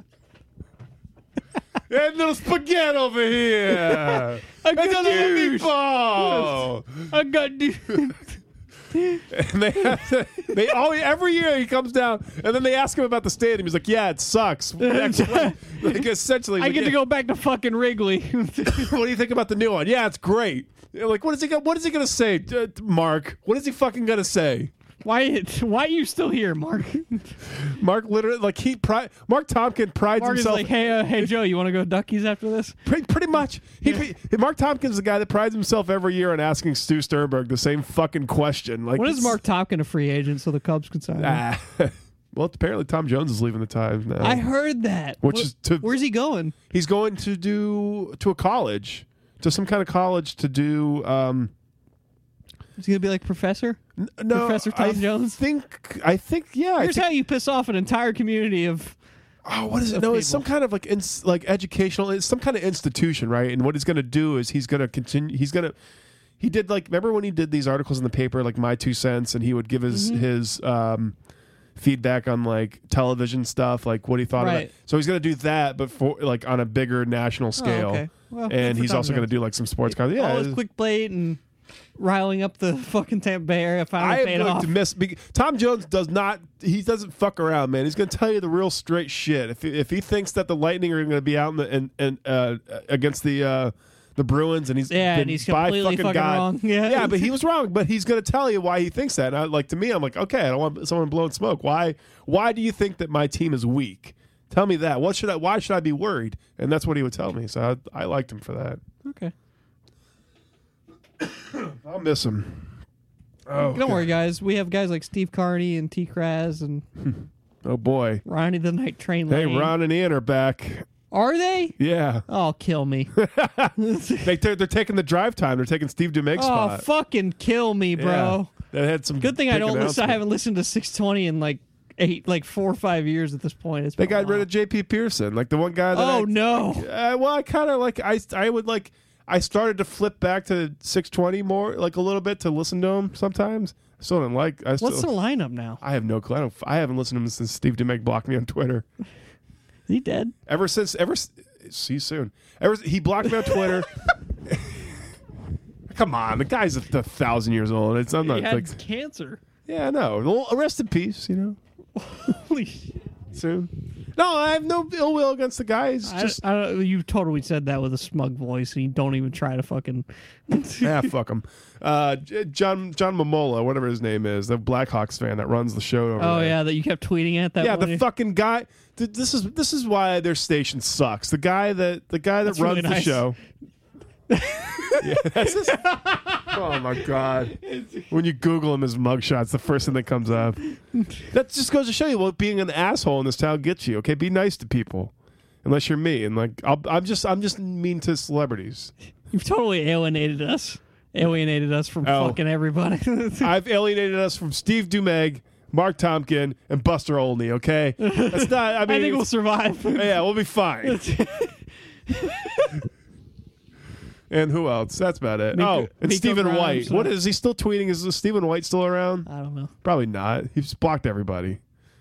That little spaghetti over here. I got That's a news. meatball. I got news. And they have to, they always every year he comes down, and then they ask him about the stadium. He's like, "Yeah, it sucks." Next one, like essentially, I like, get to yeah, go back to fucking Wrigley. What do you think about the new one? Yeah, it's great. You're like, what is he? Go- what is he gonna say, uh, Mark? What is he fucking gonna say? Why? Why are you still here, Mark? Mark literally, like he, pri- Mark Tompkins prides Mark is himself. like, hey, uh, hey, Joe, you want to go Duckies after this? Pretty, pretty much. He, he- Mark Tompkins is the guy that prides himself every year on asking Stu Sternberg the same fucking question. Like, When is it's- Mark Tompkins a free agent so the Cubs can sign him? Ah. Well, apparently Tom Jones is leaving the Times now. I heard that. Which What- is to- where's he going? He's going to do to a college, to some kind of college to do. Um, Is he gonna be like Professor? n- no, Professor Tom I Jones? Think I think yeah. I Here's think, how you piss off an entire community of. oh, what is it? of No, it's people. some kind of like ins, like educational. It's some kind of institution, right? And what he's going to do is he's going to continue. He's going to. He did like remember when he did these articles in the paper, like My Two Cents, and he would give his Mm-hmm. his um, feedback on like television stuff, like what he thought of Right. it. So he's going to do that, but for like on a bigger national scale. Oh, okay. Well, good and for he's Tom also going to Jones. do like some sports content. Yeah, All his clickbait and riling up the fucking Tampa Bay area finally I paid am going off. to miss. be- Tom Jones does not. He doesn't fuck around, man. He's going to tell you the real straight shit. If if he thinks that the Lightning are going to be out in the and and uh, against the uh, the Bruins, and he's Yeah, been and he's by completely fucking fucking God. wrong. Yeah. yeah, but he was wrong. But he's going to tell you why he thinks that. And I, like to me, I'm like, okay, I don't want someone blowing smoke. Why? Why do you think that my team is weak? Tell me that. What should I? Why should I be worried? And that's what he would tell me. So I, I liked him for that. Okay. I'll miss him. Oh, Don't worry, guys. We have guys like Steve Carney and T. Kraz and oh boy. Ronnie the Night Train. Hey, Lane. Ron and Ian are back. Are they? Yeah. Oh, kill me. They, they're, they're taking the drive time. They're taking Steve Dumeg's Oh, spot. fucking kill me, bro. Yeah. That had some Good thing I big don't listen. I announcement. haven't listened to six twenty in like eight, like four or five years at this point. It's They been a got rid while. of J P Pearson, like the one guy that. Oh I, no! Uh, well, I kind of like. I I would like. I started to flip back to six twenty more, like a little bit, to listen to him sometimes. I still don't like. I still, What's the lineup now? I have no clue. I, don't, I haven't listened to him since Steve Dumeg blocked me on Twitter. Is he dead? Ever since, ever s- see you soon. Ever he blocked me on Twitter. Come on, the guy's a, a thousand years old. It's I'm not he had like. cancer. Yeah, I know. Well, rest in peace. You know. Holy shit! Soon. No, I have no ill will against the guy. He's I, just I don't, you totally said that with a smug voice, and you don't even try to fucking. yeah, fuck him. Uh, J- John John Momola, whatever his name is, the Blackhawks fan that runs the show over Oh there. yeah, that you kept tweeting at that. Yeah, one. the fucking guy. th- This is this is why their station sucks. The guy that the guy that That's runs really the nice. show. yeah, that's just, oh my god! When you Google him, his mugshot's the first thing that comes up. That just goes to show you what being an asshole in this town gets you. Okay, be nice to people, unless you're me. And like, I'll, I'm just I'm just mean to celebrities. You've totally alienated us. Alienated us from Oh. fucking everybody. I've alienated us from Steve Dumeg, Mark Tompkin, and Buster Olney. Okay, that's not. I mean, I think we'll it's- survive. yeah, we'll be fine. And who else? That's about it. Miko- oh, and Miko Stephen Grimes, White. uh, What is he still tweeting? Is Stephen White still around? I don't know. Probably not. He's blocked everybody.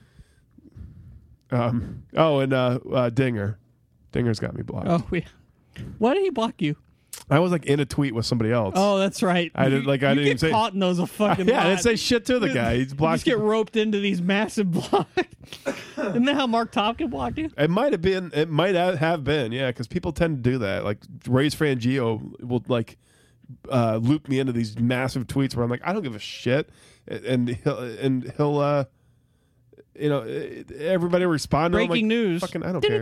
Um. Oh, and uh, uh, Dinger. Dinger's got me blocked. Oh yeah. Why did he block you? I was like in a tweet with somebody else. Oh, that's right. I didn't- like, I you didn't get even say- caught in those a fucking. yeah, I didn't lot. say shit to the guy. He's You blocked. just get roped into these massive blocks. Isn't that how Mark Tompkins blocked you? It might have been. It might have been. Yeah, because people tend to do that. Like Ray's Frangio will like uh, loop me into these massive tweets where I'm like, I don't give a shit, and he'll and he'll, uh, you know, everybody respond. to him Breaking like, news. Fucking, I don't care.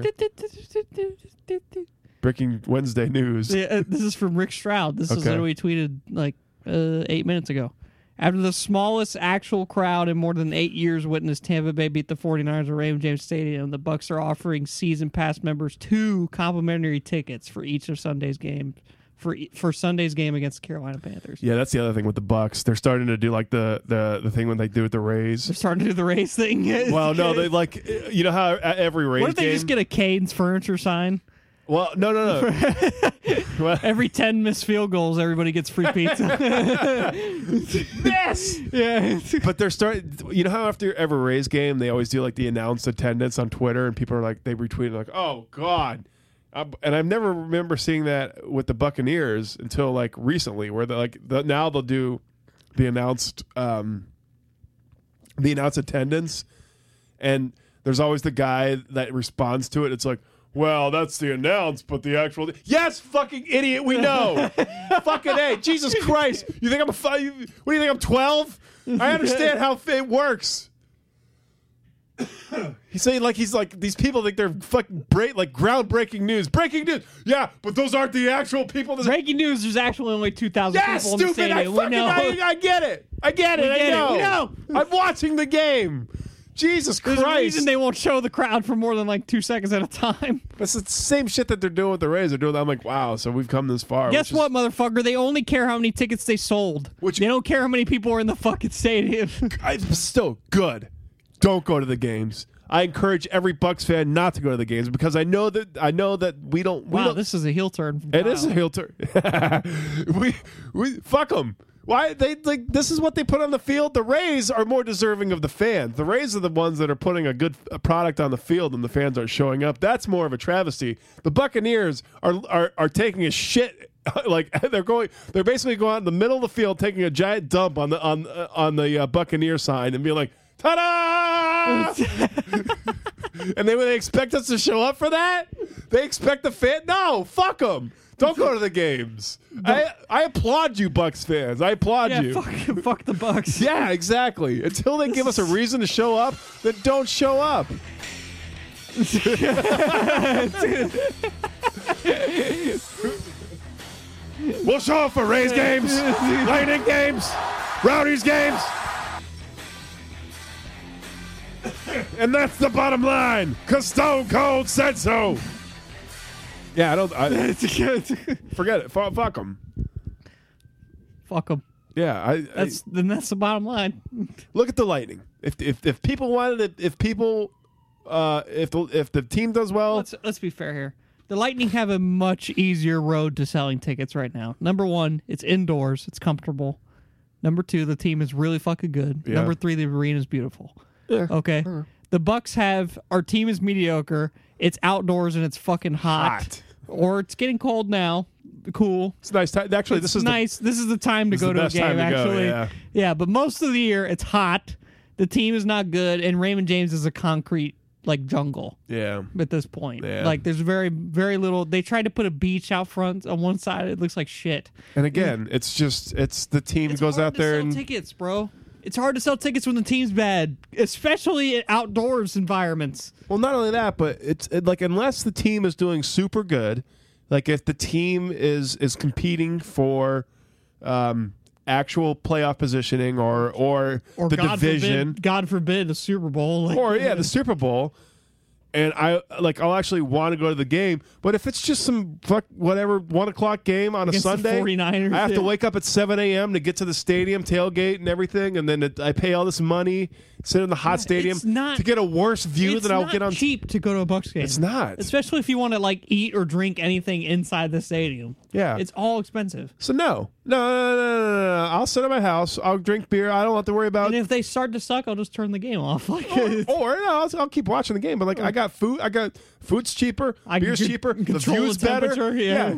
Breaking Wednesday news. Yeah, uh, this is from Rick Stroud. This is Okay. what we tweeted like uh, eight minutes ago. After the smallest actual crowd in more than eight years witnessed Tampa Bay beat the 49ers at Raymond James Stadium, the Bucks are offering season pass members two complimentary tickets for each of Sunday's game for e- for Sunday's game against the Carolina Panthers. Yeah, that's the other thing with the Bucks. They're starting to do like the the, the thing when they do with the Rays. They're starting to do the race thing. Well, no, they like you know how at every Rays What if they game. just get a Canes furniture sign? well, no, no, no. Well, Every ten missed field goals, everybody gets free pizza. yes. yeah. But they're starting. You know how after every Rays game, they always do like the announced attendance on Twitter, and people are like, they retweet like, "Oh God," um, and I've never remember seeing that with the Buccaneers until like recently, where they like the, now they'll do the announced um, the announced attendance, and there's always the guy that responds to it. It's like, well, that's the announced, but the actual yes, fucking idiot, we know. Fucking A, Jesus Christ! You think I'm a five? What do you think I'm twelve? I understand how it works. He's saying like he's like these people think they're fucking break like groundbreaking news. Breaking news, yeah, but those aren't the actual people. That Breaking news. There's actually only two thousand yeah, people in the stupid. I stadium. fucking We know. I, I get it. I get it. We I get it. know. We know. I'm watching the game. Jesus There's Christ! a reason they won't show the crowd for more than like two seconds at a time. That's the same shit that they're doing with the Rays. They're doing that. I'm like, wow. So we've come this far. Guess which what, is, motherfucker? They only care how many tickets they sold. Which- they don't care how many people are in the fucking stadium. I, still good. Don't go to the games. I encourage every Bucks fan not to go to the games because I know that I know that we don't. We Wow, don't, this is a heel turn. From It Kyle. is a heel turn. we we fuck them. Why they like this is what they put on the field. The Rays are more deserving of the fans. The Rays are the ones that are putting a good a product on the field, and the fans aren't showing up. That's more of a travesty. The Buccaneers are are, are taking a shit. Like they're going, they're basically going out in the middle of the field, taking a giant dump on the on uh, on the uh, Buccaneer sign, and being like, "Ta-da!" And then when they expect us to show up for that, they expect the fan. No, fuck them. Don't go to the games. I I applaud you, Bucks fans. I applaud Yeah, you. fuck, fuck the Bucks. Yeah, exactly. Until they give us a reason to show up, then don't show up. We'll show up for Rays games, Lightning games, Rowdies games. And that's the bottom line, because Stone Cold said so. Yeah, I don't. I, forget it. Fuck, fuck them. Fuck them. Yeah, I, That's I then that's the bottom line. look at the Lightning. If if if people wanted it, if people, uh, if the if the team does well, Let's let's be fair here. The Lightning have a much easier road to selling tickets right now. Number one, it's indoors. It's comfortable. Number two, the team is really fucking good. Yeah. Number three, the arena is beautiful. Yeah. Okay. The Bucks have our team is mediocre. It's outdoors and it's fucking hot. Hot. Or it's getting cold now. Cool. it's nice. Time. Actually, It's this is nice. this is the time to this is go the to a best game. time to go, actually, yeah. yeah. But most of the year, it's hot. The team is not good, and Raymond James is a concrete like jungle The, yeah. at this point. Yeah. Like there's very very little. They tried to put a beach out front on one side. It looks like shit. And again, it's just it's the team It's goes hard out to there sell and tickets, bro. It's hard to sell tickets when the team's bad, especially in outdoors environments. well, not only that, but it's it, like unless the team is doing super good, like if the team is is competing for um, actual playoff positioning or or, Or the God division. forbid, God forbid, the Super Bowl. Like, or yeah, the Super Bowl, and I like I'll actually want to go to the game. But if it's just some fuck whatever one o'clock game on a Against the Sunday, 49ers, I have yeah. to wake up at seven a.m. to get to the stadium, tailgate, and everything, and then it, I pay all this money, sit in the hot stadium it's not- to get a worse view it's than I'll not get on. cheap to go to a Bucks game. It's not. especially if you want to like eat or drink anything inside the stadium. Yeah. it's all expensive. So no, no, no, no, no, no, no. I'll sit at my house. I'll drink beer. I don't have to worry about. And if they start to suck, I'll just turn the game off. Like, Or no, I'll, I'll keep watching the game. But like, I got food. I got food's cheaper. I beer's can cheaper. The control view's the better. temperature, yeah.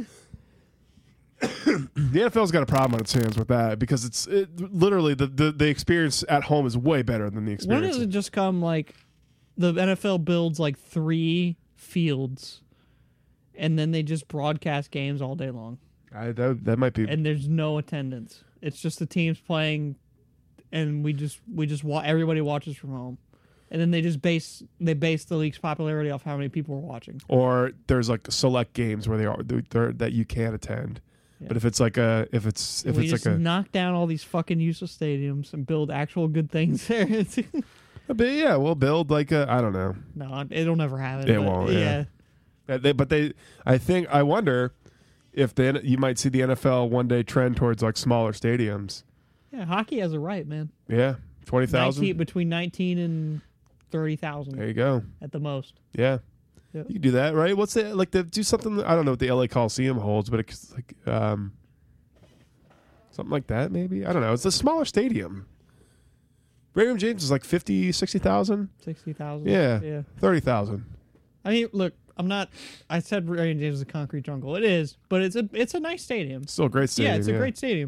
The N F L's got a problem on its hands with that because it's it, literally the, the the experience at home is way better than the when experience. does it just come like the N F L builds like three fields, and then they just broadcast games all day long, I, that, that might be. and there's no attendance. It's just the teams playing, and we just we just wa- everybody watches from home, and then they just base they base the league's popularity off how many people are watching. Or there's like select games where they are they're, that you can attend. Yeah. But if it's like a if it's if we it's just like a knock down all these fucking useless stadiums and build actual good things there. but yeah, we'll build like a I don't know. No, it'll never happen. It but won't, yeah. Yeah. Uh, They, but they, I think, I wonder if then you might see the N F L one day trend towards like smaller stadiums. Yeah, hockey has a right, man. Yeah, twenty thousand. nineteen, between nineteen and thirty There thousand you go. at the most. Yeah. Yeah. You can do that, right? What's the like the do something? I don't know what the L A Coliseum holds, but it's like um, something like that. Maybe I don't know. It's a smaller stadium. Raymond James is like fifty, sixty thousand. sixty thousand. Yeah, Yeah. thirty thousand. I mean, look, I'm not. I said Raymond James is a concrete jungle. It is, but it's a it's a nice stadium. Still a great stadium. yeah, it's a great stadium.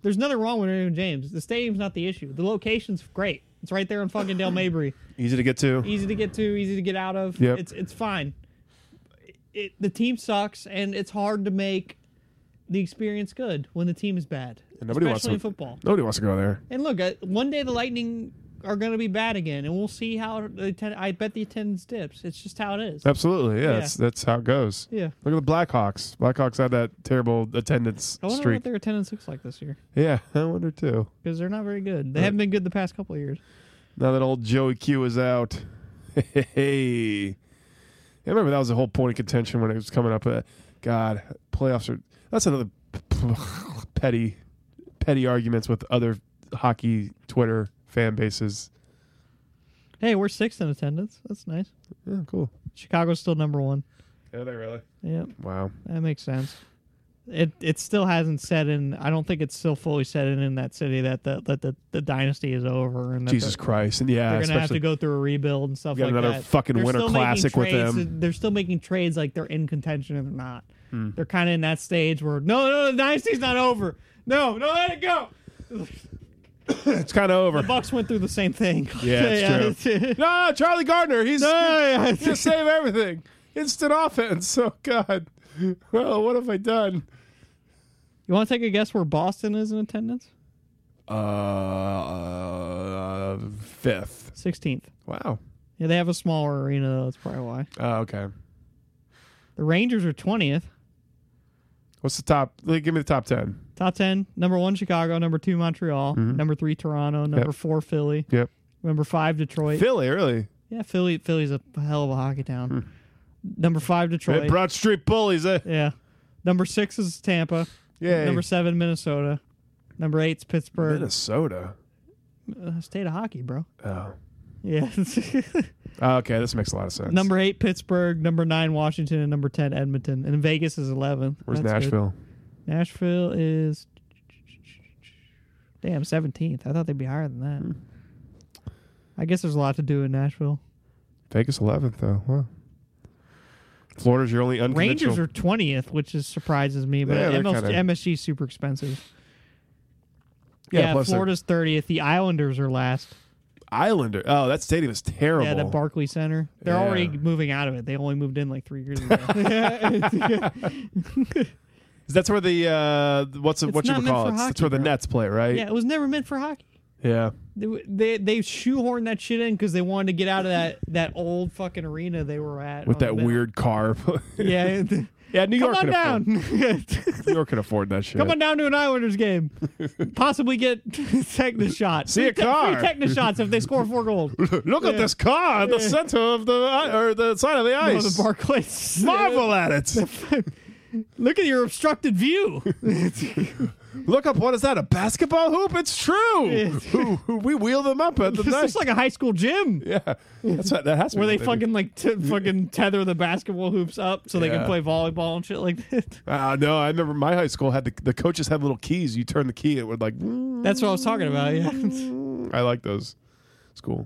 There's nothing wrong with Raymond James. The stadium's not the issue. The location's great. It's right there in fucking Dale Mabry. Easy to get to. Easy to get to, easy to get out of. Yep. It's it's fine. It, the team sucks, and it's hard to make the experience good when the team is bad. And nobody especially wants to, in football. Nobody wants to go there. And look, uh, one day the Lightning are going to be bad again, and we'll see how the atten- I bet the attendance dips. It's just how it is. Absolutely, yeah. Yeah. That's, that's how it goes. Yeah. Look at the Blackhawks. Blackhawks had that terrible attendance I wonder streak. what their attendance looks like this year, Yeah, I wonder too. because they're not very good. They Right. haven't been good the past couple of years. Now that old Joey Q is out. Hey. I remember that was the whole point of contention when it was coming up. Uh, God, playoffs are. That's another petty, petty arguments with other hockey Twitter fan bases. Hey, we're sixth in attendance. That's nice. Yeah, cool. Chicago's still number one. Yeah, they really. Yep, Wow. that makes sense. It it still hasn't set in. I don't think it's still fully set in in that city that the that the, the dynasty is over and that Jesus they're, Christ. And yeah, they're gonna have to especially go through a rebuild and stuff got like another that. fucking They're Winter still making Classic with trades- them. They're still making trades like they're in contention and they're not. Hmm. They're kind of in that stage where no, no, the dynasty's not over. No, no, let it go. it's kind of over. The Bucks went through the same thing. Yeah, it's true. No, Charlie Gardner. He's, No, yeah. he's gonna save everything. Instant offense. Oh God. Well, what have I done? You want to take a guess where Boston is in attendance? Uh, uh fifth. sixteenth. Wow. Yeah, they have a smaller arena, though. That's probably why. Oh, okay. The Rangers are twentieth. What's the top? like, Give me the top ten. Top ten. Number one, Chicago. Number two, Montreal. Mhm. Number three, Toronto. Number Yep. four, Philly. Yep. Number five, Detroit. Philly, really? Yeah, Philly. Philly's a hell of a hockey town. Hmm. Number five, Detroit. Hey, Broad Street Bullies, eh? Yeah. Number six is Tampa. Yeah. Number seven, Minnesota. Number eight's Pittsburgh. Minnesota. Uh, state of hockey, bro. Oh. Yeah. Oh, okay, this makes a lot of sense. Number eight, Pittsburgh. Number nine, Washington. And number ten, Edmonton. And Vegas is eleventh. Where's That's good. Nashville? Nashville is damn seventeenth. I thought they'd be higher than that. Hmm. I guess there's a lot to do in Nashville. Vegas eleventh, though. Wow. Florida's your only unconventional. Rangers are twentieth, which is surprises me, but Yeah, they're M S G, kinda- M S G is super expensive. Yeah, Yeah, plus they're- Florida's thirtieth. The Islanders are last. Islander. Oh, that stadium is terrible. Yeah, the Barclays Center. They're Yeah. already moving out of it. They only moved in like three years ago. That's where the uh, what's it, It's what you not call meant it? for That's where the hockey, bro. Nets play, right? Yeah, it was never meant for hockey. Yeah. They they, they shoehorned that shit in because they wanted to get out of that, that old fucking arena they were at. With on that the- weird car. Yeah. yeah, New York Come on can afford. down. New York can afford that shit. Come on down to an Islanders game. Possibly get Techna shots. See a Free te- car. Free Techna shots if they score four goals. Look at Yeah. this car at the Yeah. center of the i- or the side of the No, ice. the Barclays. Marvel at it. Look at your obstructed view. Look up. What is that? A basketball hoop? It's true. Yeah. We wheel them up at the This night. looks like a high school gym yeah, that's what, that has to where be they what do. fucking like t- fucking tether the basketball hoops up so they Yeah. can play volleyball and shit like that. Uh, no, I remember my high school had the the coaches had little keys. You turn the key, it would like. That's what I was talking about. Yeah. I like those. It's cool.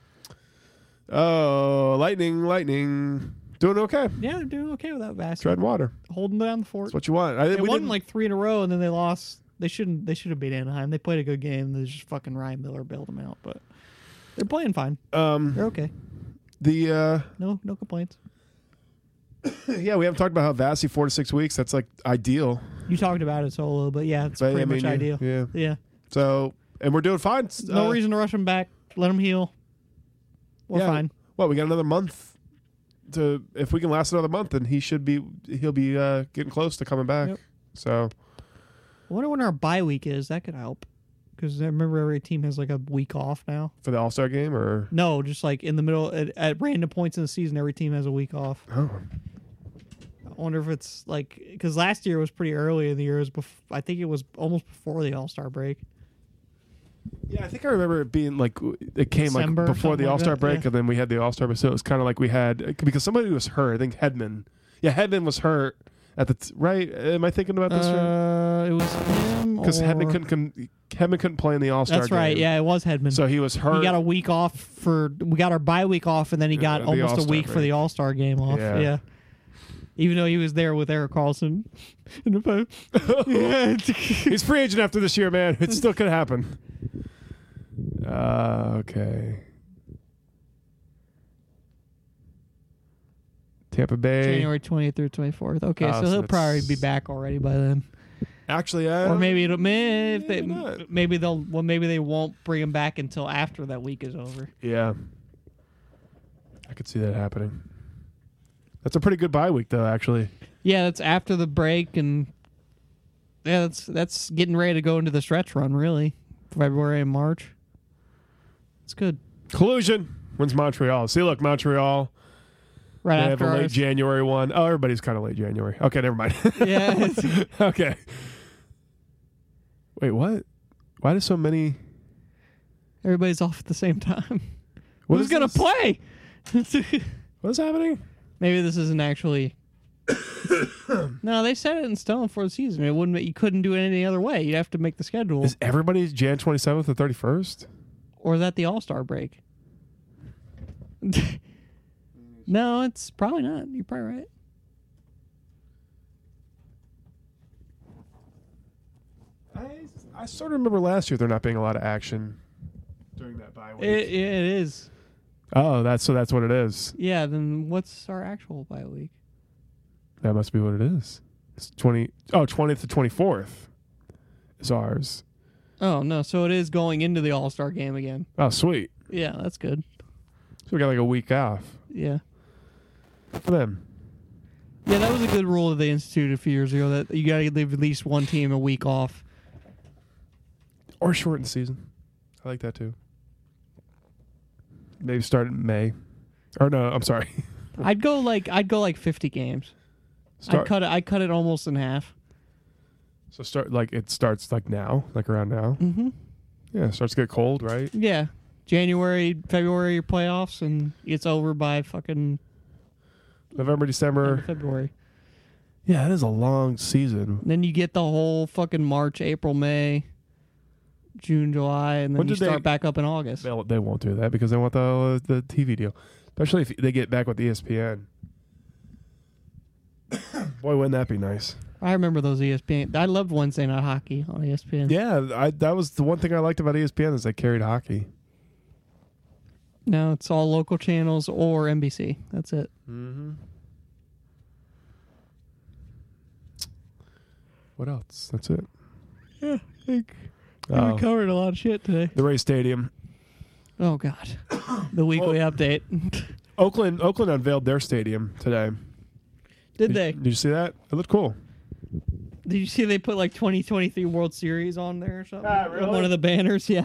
Oh, lightning, lightning, doing okay. Yeah, they're doing okay without basketball. Treading water. Holding down the fort. That's what you want. I, They we won didn't- like three in a row, and then they lost. They shouldn't. They should have beat Anaheim. They played a good game. They just fucking Ryan Miller bailed them out, but they're playing fine. um They're okay. the uh No, no complaints. yeah we haven't talked about how Vasi four to six weeks. That's like ideal. You talked about it solo, but yeah, it's But, pretty I mean, much yeah, ideal. Yeah. Yeah. So and we're doing fine. No Uh, reason to rush him back. Let him heal. We're yeah. fine. Well, we got another month to. If we can last another month, then he should be. He'll be uh, getting close to coming back. Yep. So I wonder when our bye week is. That could help. Because I remember every team has like a week off now. for the All Star game, or No, just like in the middle at, at random points in the season, every team has a week off. oh, I wonder if it's like because last year was pretty early in the year. It was bef- I think it was almost before the All Star break. yeah, I think I remember it being like it came December, like before the something like All Star that, break, yeah. and then we had the All Star. But so it was kind of like we had because somebody was hurt. I think Hedman. Yeah, Hedman was hurt at the t- right. Am I thinking about this right? Uh, it was him Because or- Hedman couldn't com- Hedman couldn't play in the All Star game. That's right. Yeah, it was Hedman. So he was hurt. he got a week off for we got our bye week off, and then he got the almost a All-Star week for break. the All Star game off. Yeah. Yeah. Even though he was there with Eric Carlson. He's free agent after this year, man. It still could happen. Uh, okay. Tampa Bay. January twentieth through twenty-fourth. Okay, Oh, so so he'll that's- probably be back already by then. Actually, uh, Or maybe it'll may, if they, maybe not. maybe they'll well maybe they won't bring him back until after that week is over. Yeah. I could see that happening. That's a pretty good bye week, though, actually. Yeah, that's after the break, and yeah, that's that's getting ready to go into the stretch run. Really, February and March. It's good. Collusion wins Montreal. See, look, Montreal. Right They have after a late ours. January one. Oh, everybody's kind of late January. Okay, never mind. Yeah. it's- Okay. Wait, what? Why do so many? Everybody's off at the same time. What Who's is gonna this? play? What's happening? Maybe this isn't actually. No, they set it in stone for the season. It wouldn't. You couldn't do it any other way. You'd have to make the schedule, Is everybody Jan twenty seventh or thirty first? or is that the All Star break? No, it's probably not. You're probably right. I I sort of remember last year there not being a lot of action during that bye week. It, it is. oh, that's so that's what it is. Yeah. Then what's our actual bye week? That must be what it is. It's twenty. Oh, twentieth to twenty fourth is ours. Oh no, so it is going into the All Star game again. Oh, sweet. Yeah, that's good. So we got like a week off Yeah. for them. Yeah, that was a good rule that they instituted a few years ago, that you got to leave at least one team a week off. Or shorten the season. I like that too. Maybe start in May. Or no, I'm sorry. I'd go like I'd go like fifty games. Start, I'd cut it. I'd cut it almost in half. so start like it starts like now, like around now. Mm-hmm. Yeah, it starts to get cold, right? Yeah, January, February playoffs, and it's over by fucking November, end December. of February. Yeah, that is a long season. Then you get the whole fucking March, April, May, June, July, and then When you did they- start back up in August. They'll, they won't do that because they want the the T V deal, especially if they get back with E S P N. Boy, wouldn't that be nice? I remember those E S P N. I loved Wednesday night hockey on E S P N. Yeah, I, that was the one thing I liked about E S P N is they carried hockey. No, it's all local channels or N B C. That's it. Mm-hmm. What else? That's it. Yeah, I think Oh. we covered a lot of shit today. The Ray Stadium. Oh God, the weekly update. Oakland Oakland unveiled their stadium today. Did they? Did you see that? It looked cool. Did you see they put like twenty twenty-three World Series on there or something? Ah, On really? one of the banners, yeah.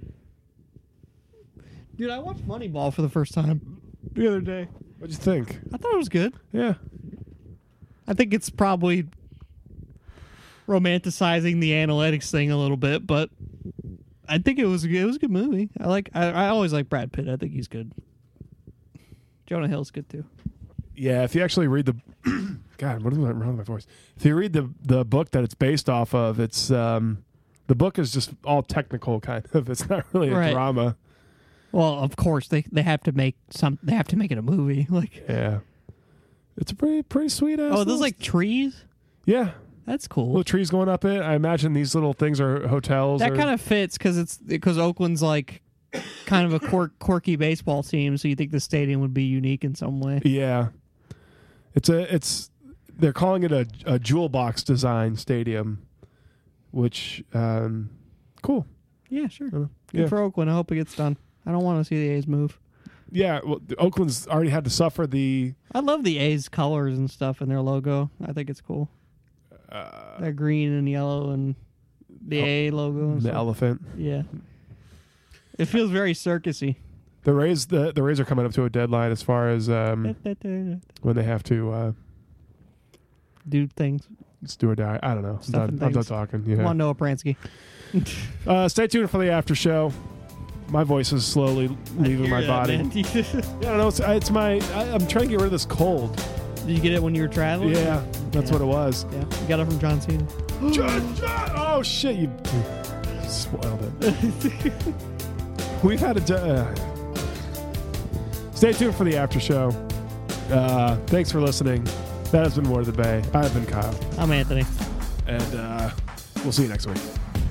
Dude, I watched Moneyball for the first time the other day. What'd you think? I thought it was good. Yeah. I think it's probably romanticizing the analytics thing a little bit, but I think it was it was a good movie. I like I, I always like Brad Pitt. I think he's good. Jonah Hill's good too. Yeah, if you actually read the God, what is wrong with my voice? If you read the the book that it's based off of, it's um the book is just all technical kind of. It's not really a Right. drama. Well, of course they they have to make some. They have to make it a movie. Like, Yeah. It's a pretty pretty sweet ass. oh, those little- like trees. Yeah. That's cool. Little trees going up it. I imagine these little things are hotels. That or, kind of fits because it's because Oakland's like kind of a quirk, quirky baseball team, so you think the stadium would be unique in some way. Yeah. It's a it's they're calling it a a jewel box design stadium, which um cool. Yeah, sure. Uh, Good yeah. for Oakland. I hope it gets done. I don't want to see the A's move. Yeah, well, Oakland's already had to suffer the I love the A's colors and stuff in their logo. I think it's cool. uh, That green and yellow and the Oh, A logo. And the stuff. elephant. Yeah. It feels very circusy. The Rays the, the Rays are coming up to a deadline as far as um when they have to uh Do things. just do or die. I don't know. I'm Stuff done, and I'm done things. talking. Come Yeah. on, Noah Pransky. Uh, stay tuned for the after show. My voice is slowly leaving my body. Did Yeah, I don't know. It's, it's my. I, I'm trying to get rid of this cold. you get it when you were traveling? Yeah, that's Yeah. what it was. Yeah. You got it from John Cena. John, John! Oh shit! You spoiled it. We've had a. d- Uh, stay tuned for the after show. Uh, thanks for listening. That has been More of the Bay. I've been Kyle. I'm Anthony. And uh, we'll see you next week.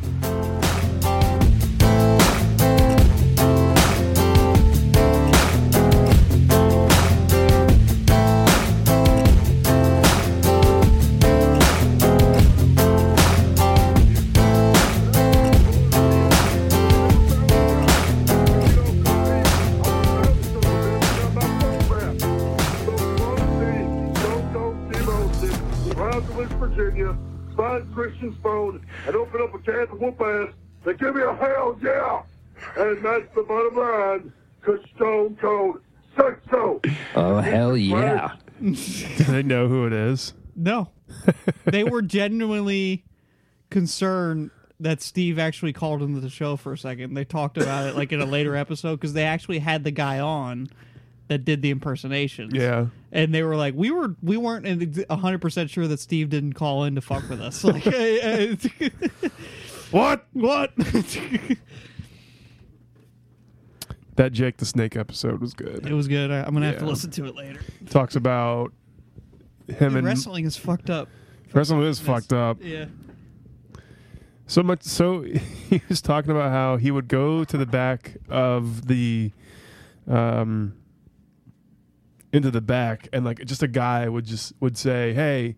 Christian's phone and open up a can of whoop ass. They give me a hell yeah, and that's the bottom line. Cause Stone Cold said so. Oh hell yeah! Do they know who it is? No, they were genuinely concerned that Steve actually called into the show for a second. They talked about it like in a later episode because they actually had the guy on that did the impersonations. Yeah. And they were like, we were we weren't one hundred percent sure that Steve didn't call in to fuck with us. Like, uh, what? What? That Jake the Snake episode was good. It was good. I, I'm gonna have Yeah. to listen to it later. Talks about him Dude, and wrestling is fucked up. wrestling is fucked up. Yeah. So much so he was talking about how he would go to the back of the um into the back and like just a guy would just would say, "Hey,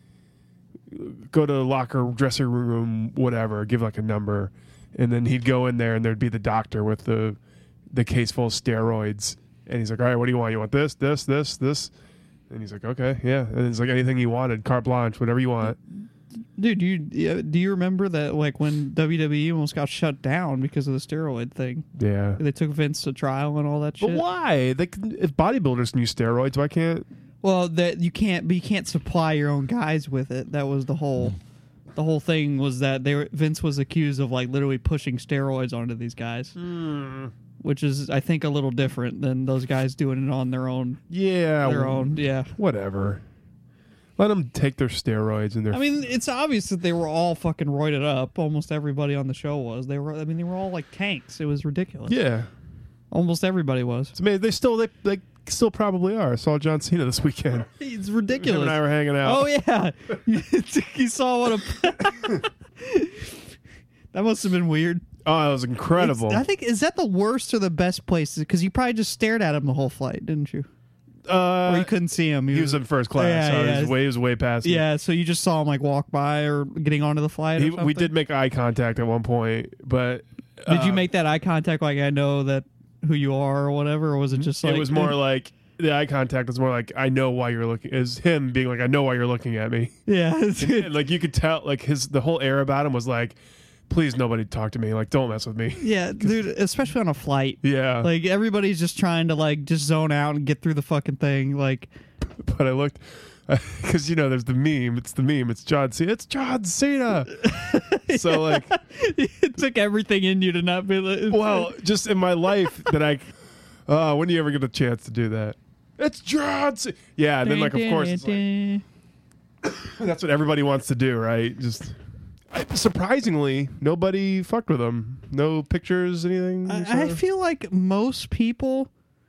go to the locker, dressing room, whatever, give like a number." And then he'd go in there and there'd be the doctor with the the case full of steroids. And he's like, "All right, what do you want? You want this, this, this, this?" And he's like, "Okay, yeah." And it's like anything you wanted, carte blanche, whatever you want. Dude, you yeah, do you remember that like when W W E almost got shut down because of the steroid thing? Yeah. They took Vince to trial and all that shit. But why? They can, if bodybuilders can use steroids, why can't? Well, that you can't, but you can't supply your own guys with it. That was the whole, the whole thing was that they were, Vince was accused of like literally pushing steroids onto these guys, Mm. which is I think a little different than those guys doing it on their own. Yeah. Their own, yeah. Whatever. Let them take their steroids and their. I mean, it's obvious that they were all fucking roided up. Almost everybody on the show was. They were. I mean, they were all like tanks. It was ridiculous. yeah. Almost everybody was. It's amazing. They still they they still probably are. I saw John Cena this weekend. It's Him ridiculous. and I were hanging out. Oh yeah, you saw what a. That must have been weird. Oh, it was incredible. It's- I think is that the worst or the best places? Because you probably just stared at him the whole flight, didn't you? uh, Or you couldn't see him. he was in first class. Yeah, so yeah. He was way, he was way past me. Yeah, so you just saw him like walk by or getting onto the flight. Or He, something? we did make eye contact at one point, but Did you uh, make that eye contact? Like I know that who you are or whatever, or was it just like it was more like the eye contact was more like I know why you're looking. Is him being like I know why you're looking at me. yeah, And, like you could tell, like his the whole air about him was like, please nobody talk to me. Like don't mess with me. yeah, dude. Especially on a flight, Yeah. like everybody's just trying to like just zone out and get through the fucking thing. Like, But I looked because you know there's the meme. It's the meme. It's John Cena. It's John Cena. So like, it took everything in you to not be like, well, just in my life that I, uh, when do you ever get a chance to do that? It's John Cena. Yeah, and then like of course it's like, that's what everybody wants to do, right? Just I, surprisingly, nobody fucked with him. No pictures, anything. you I, I saw? feel like most people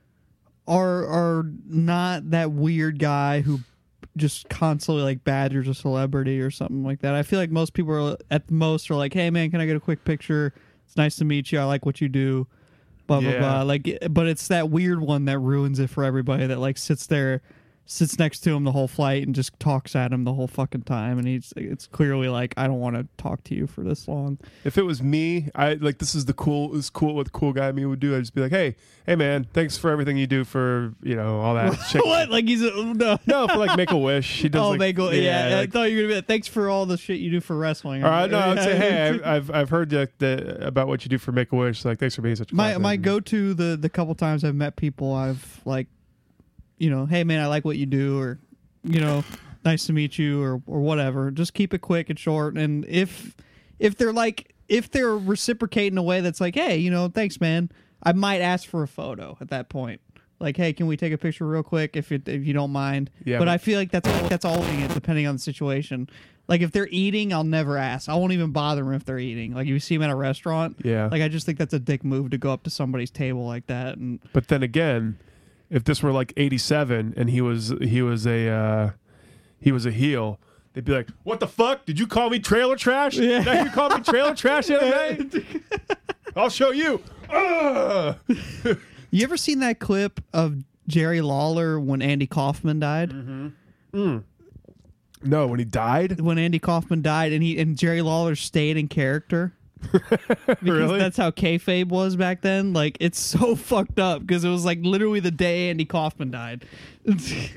are are not that weird guy who just constantly like badgers a celebrity or something like that. I feel like most people are at the most are like, "Hey man, can I get a quick picture? It's nice to meet you. I like what you do." Blah blah Yeah. blah. Like, but it's that weird one that ruins it for everybody. That like sits there, sits next to him the whole flight and just talks at him the whole fucking time. And he's it's clearly like, I don't want to talk to you for this long. If it was me, I like this is the cool. This is cool. What the cool guy me would do. I'd just be like, hey, hey man, thanks for everything you do for you know all that. shit. What? Like he's a, no. No, for like Make a Wish. He does. Oh, like, make a, yeah. I like- thought you were gonna be. Thanks for all the shit you do for wrestling. All right, no, I'd say, hey, I've I've, I've heard that, that about what you do for Make a Wish. Like, thanks for being such a my compliment. my go to the the couple times I've met people, I've like, you know, hey man, I like what you do, or you know, nice to meet you, or or whatever. Just keep it quick and short. And if if they're like if they're reciprocating in a way that's like, hey, you know, thanks man, I might ask for a photo at that point. Like, hey, can we take a picture real quick if it, if you don't mind? Yeah, but, but- I feel like that's all, that's all depending on the situation. Like if they're eating, I'll never ask. I won't even bother them if they're eating. Like if you see them at a restaurant, Yeah. Like I just think that's a dick move to go up to somebody's table like that. And But then again, if this were like eighty-seven and he was he was a uh, he was a heel, they'd be like, "What the fuck? Did you call me trailer trash? Yeah. Now you called me trailer trash the other day? I'll show you." Ugh. You ever seen that clip of Jerry Lawler when Andy Kaufman died? Mm-hmm. Mm. No, when he died? When Andy Kaufman died, and he and Jerry Lawler stayed in character. Because really? That's how kayfabe was back then. Like, it's so fucked up because it was like literally the day Andy Kaufman died. Take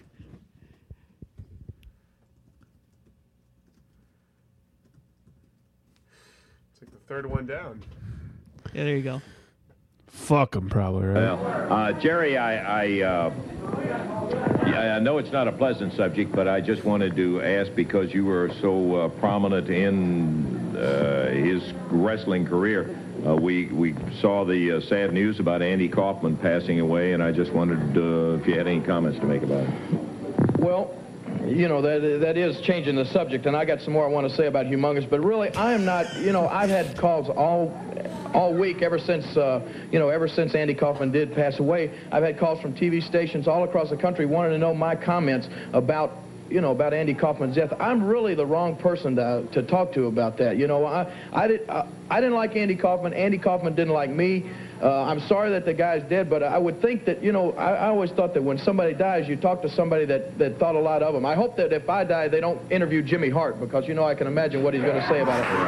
the third one down. Yeah, there you go. Fuck him, probably, right? Well, uh, Jerry, I, I, uh, yeah, I know it's not a pleasant subject, but I just wanted to ask because you were so uh, prominent in uh, his wrestling career. Uh, we we saw the uh, sad news about Andy Kaufman passing away, and I just wondered uh, if you had any comments to make about it. Well, you know, that that is changing the subject, and I got some more I want to say about Humongous, but really, I am not, you know, I've had calls all all week ever since, uh, you know, ever since Andy Kaufman did pass away. I've had calls from T V stations all across the country wanting to know my comments about, you know, about Andy Kaufman's death. I'm really the wrong person to, to talk to about that. You know, I, I, did, I, I didn't like Andy Kaufman. Andy Kaufman didn't like me. Uh, I'm sorry that the guy's dead, but I would think that, you know, I, I always thought that when somebody dies, you talk to somebody that, that thought a lot of him. I hope that if I die, they don't interview Jimmy Hart, because, you know, I can imagine what he's going to say about it.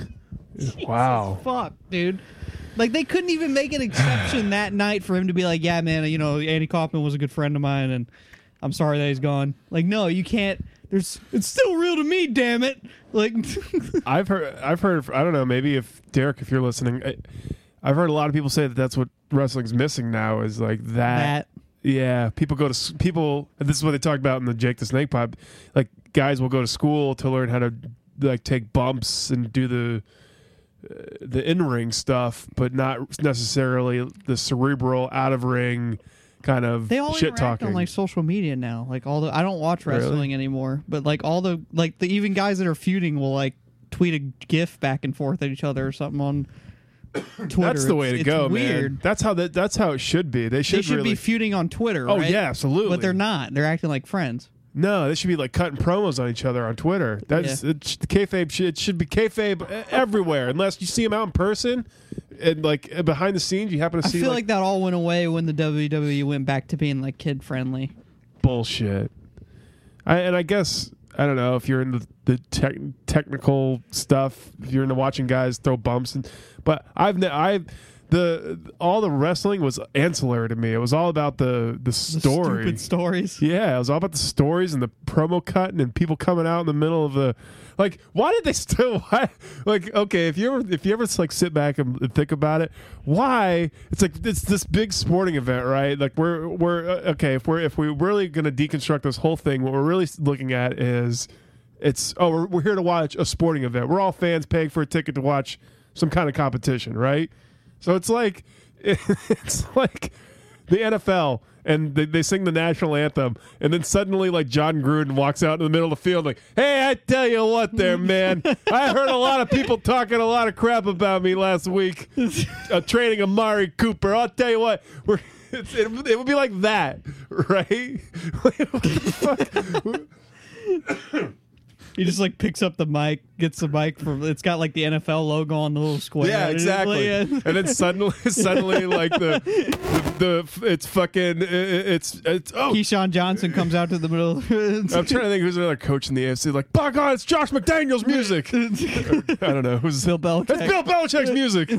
Wow. Jesus fuck, dude. Like, they couldn't even make an exception that night for him to be like, yeah, man, you know, Andy Kaufman was a good friend of mine, and I'm sorry that he's gone. Like, no, you can't. There's, it's still real to me, damn it. Like, I've heard, I've heard, I don't know, maybe if, Derek, if you're listening, I, I've heard a lot of people say that that's what wrestling's missing now is like that. that. Yeah, people go to, people, and this is what they talk about in the Jake the Snake Pop, like, guys will go to school to learn how to, like, take bumps and do the, uh, the in-ring stuff, but not necessarily the cerebral, out-of-ring kind of they all shit interact talking on like social media now. Like all the I don't watch wrestling Really? anymore, but like all the like the even guys that are feuding will like tweet a GIF back and forth at each other or something on Twitter. That's the way It's- to it's go, weird. man. That's how that. That's how it should be. They should. They should really, be feuding on Twitter. Oh right? yeah, absolutely. But they're not. They're acting like friends. No, they should be like cutting promos on each other on Twitter. That's Yeah. it, sh- kayfabe. Should, it should be kayfabe e- everywhere, unless you see them out in person and like behind the scenes. You happen to I see feel like, like that all went away when the W W E went back to being like kid friendly. bullshit. I, and I guess I don't know if you're in the, the tech, technical stuff. If you're into watching guys throw bumps, and but I've ne- I've the all the wrestling was ancillary to me. It was all about the the The story. stupid stories. Yeah, it was all about the stories and the promo cutting and people coming out in the middle of the like. Why did they still? Why like okay? If you ever if you ever like sit back and, and think about it, why it's like it's this big sporting event, right? Like we're we're uh, okay. If we're if we're really gonna deconstruct this whole thing, what we're really looking at is it's oh we're, we're here to watch a sporting event. We're all fans paying for a ticket to watch some kind of competition, right? So it's like it's like the N F L, and they, they sing the national anthem, and then suddenly like John Gruden walks out in the middle of the field like, "Hey, I tell you what, there, man, I heard a lot of people talking a lot of crap about me last week, uh, training Amari Cooper. I'll tell you what, we're it's, it, it would be like that, right? Like, what the fuck? He just like picks up the mic, gets the mic from. It's got like the N F L logo on the little square. Yeah, And it's exactly. like, And then suddenly, suddenly, like the, the, the it's fucking, it's, it's, oh. Keyshawn Johnson comes out to the middle. I'm trying to think who's another coach in the A F C. Like, by God, it's Josh McDaniels' music. Or, I don't know. Who's Bill Belichick. It's Bill Belichick's music.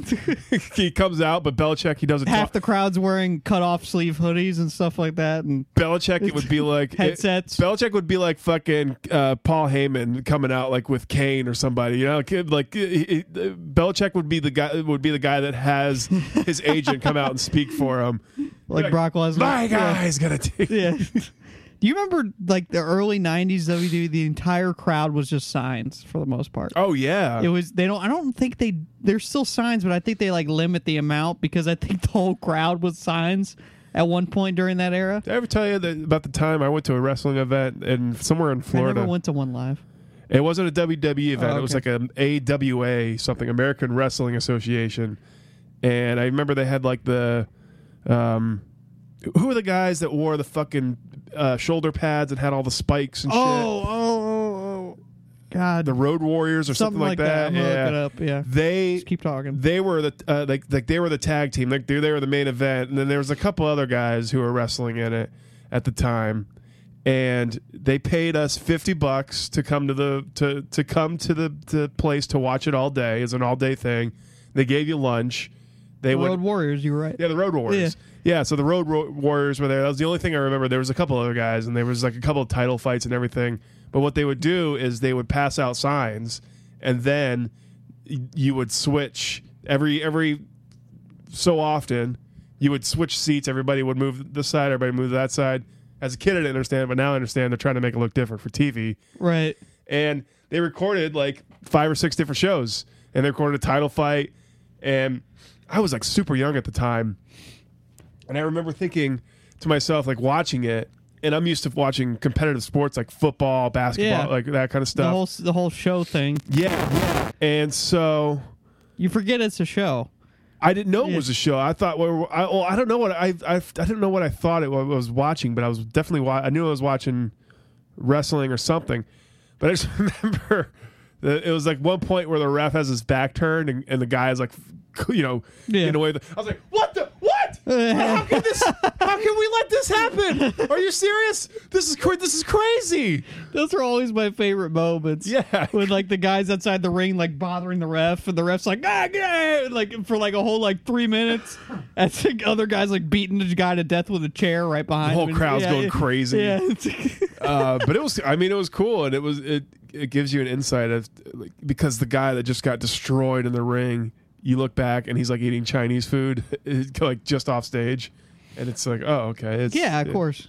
He comes out, but Belichick, he doesn't Half talk. the crowd's wearing cut off sleeve hoodies and stuff like that, and Belichick, it would be like Headsets. It, Belichick would be like fucking uh, Paul Heyman coming out like with Kane or somebody. You know, like he, he, Belichick would be the guy. Would be the guy that has his agent come out and speak for him, like, like Brock Lesnar. My Yeah. guy's gonna take. Yeah. Do you remember like the early nineties W W E? The entire crowd was just signs for the most part. Oh yeah. It was. They don't. I don't think they. There's still signs, but I think they like limit the amount because I think the whole crowd was signs at one point during that era. Did I ever tell you that about the time I went to a wrestling event in somewhere in Florida? I never went to one live. It wasn't a W W E event. Oh, It was like okay. an A W A something, American Wrestling Association. And I remember they had like the, um, who were the guys that wore the fucking uh, shoulder pads and had all the spikes and Oh, shit? oh, oh, oh, God. The Road Warriors or something, Something like that. I'm gonna yeah. look it up, yeah. They Just keep talking. They were the uh, like like they were the tag team. Like they, they were the main event, and then there was a couple other guys who were wrestling in it at the time, and they paid us fifty bucks to come to the to to come to the to place to watch it all day. It's an all day thing. They gave you lunch. They The would Road Warriors, you were right. yeah, the Road Warriors. Yeah. so the Road Ro- Warriors were there. That was the only thing I remember. There was a couple other guys, and there was like a couple of title fights and everything. But what they would do is they would pass out signs, and then y- you would switch every every so often. You would switch seats. Everybody would move this side. Everybody move that side. As a kid, I didn't understand, but now I understand. They're trying to make it look different for T V. Right. And they recorded like five or six different shows, and they recorded a title fight. And I was like super young at the time, and I remember thinking to myself, like watching it, and I'm used to watching competitive sports like football, basketball, Yeah. like that kind of The stuff. whole the whole show thing. yeah, yeah. And so You forget it's a show. I didn't know it Yeah. was a show. I thought, well, I, well, I don't know what I, I, I didn't know what I thought it was, I was watching, but I was definitely, wa- I knew I was watching wrestling or something. But I just remember that it was like one point where the ref has his back turned, and, and the guy is like, you know, Yeah. in a way. I was like, what the what? How can this? How can we let this happen? Are you serious? This is cra- this is crazy. Those are always my favorite moments. Yeah. When like the guys outside the ring like bothering the ref, and the ref's like, ah, yeah, like for like a whole like three minutes. And the other guys like beating the guy to death with a chair right behind The whole him. crowd's Yeah, going yeah. crazy. Yeah. uh, but it was, I mean, it was cool, and it was it. It gives you an insight of like, because the guy that just got destroyed in the ring, you look back and he's like eating Chinese food, like just off stage, and it's like, oh, okay, it's, yeah, of it- course.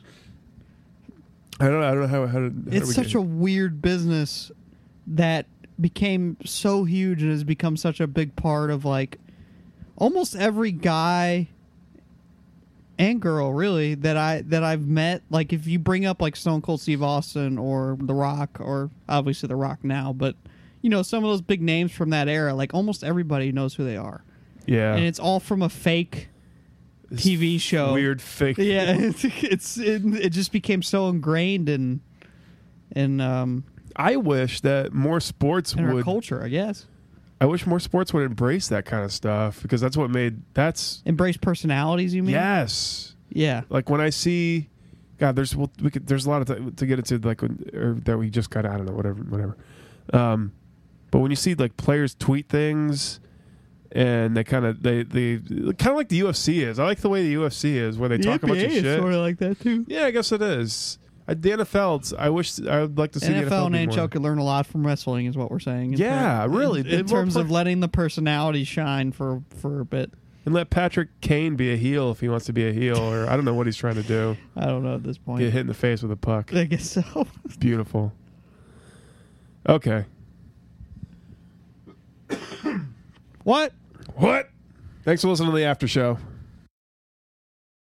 I don't know. I don't know how. how, did, how It's we such get a weird business that became so huge and has become such a big part of like almost every guy and girl really that I that I've met. Like if you bring up like Stone Cold Steve Austin or The Rock, or obviously The Rock now, but you know some of those big names from that era, like almost everybody knows who they are, yeah, and it's all from a fake This T V show. weird fake. Yeah, it's, it's it, it just became so ingrained in in um I wish that more sports in our would. culture, I guess. I wish more sports would embrace that kind of stuff, because that's what made that's Embrace personalities, you mean? yes. Yeah. Like when I see, God, there's well, we could, there's a lot of t- to get into like when, or that we just got. I don't know, whatever, whatever. Um, but when you see like players tweet things, and they kind of they they kind of like the U F C is. I like the way the U F C is, where they talk a bunch of shit. sort of like that too. Yeah, I guess it is. I, the N F L, it's, I wish I would like to see N the F N F L L and be N H L more. could learn a lot from wrestling, is what we're saying. In Yeah, ter- really. In, They in will terms play- of letting the personality shine for for a bit. And let Patrick Kane be a heel if he wants to be a heel, or I don't know what he's trying to do. I don't know at this point. Get hit in the face with a puck. I guess so. Beautiful. Okay. What? What? Thanks for listening to the after show.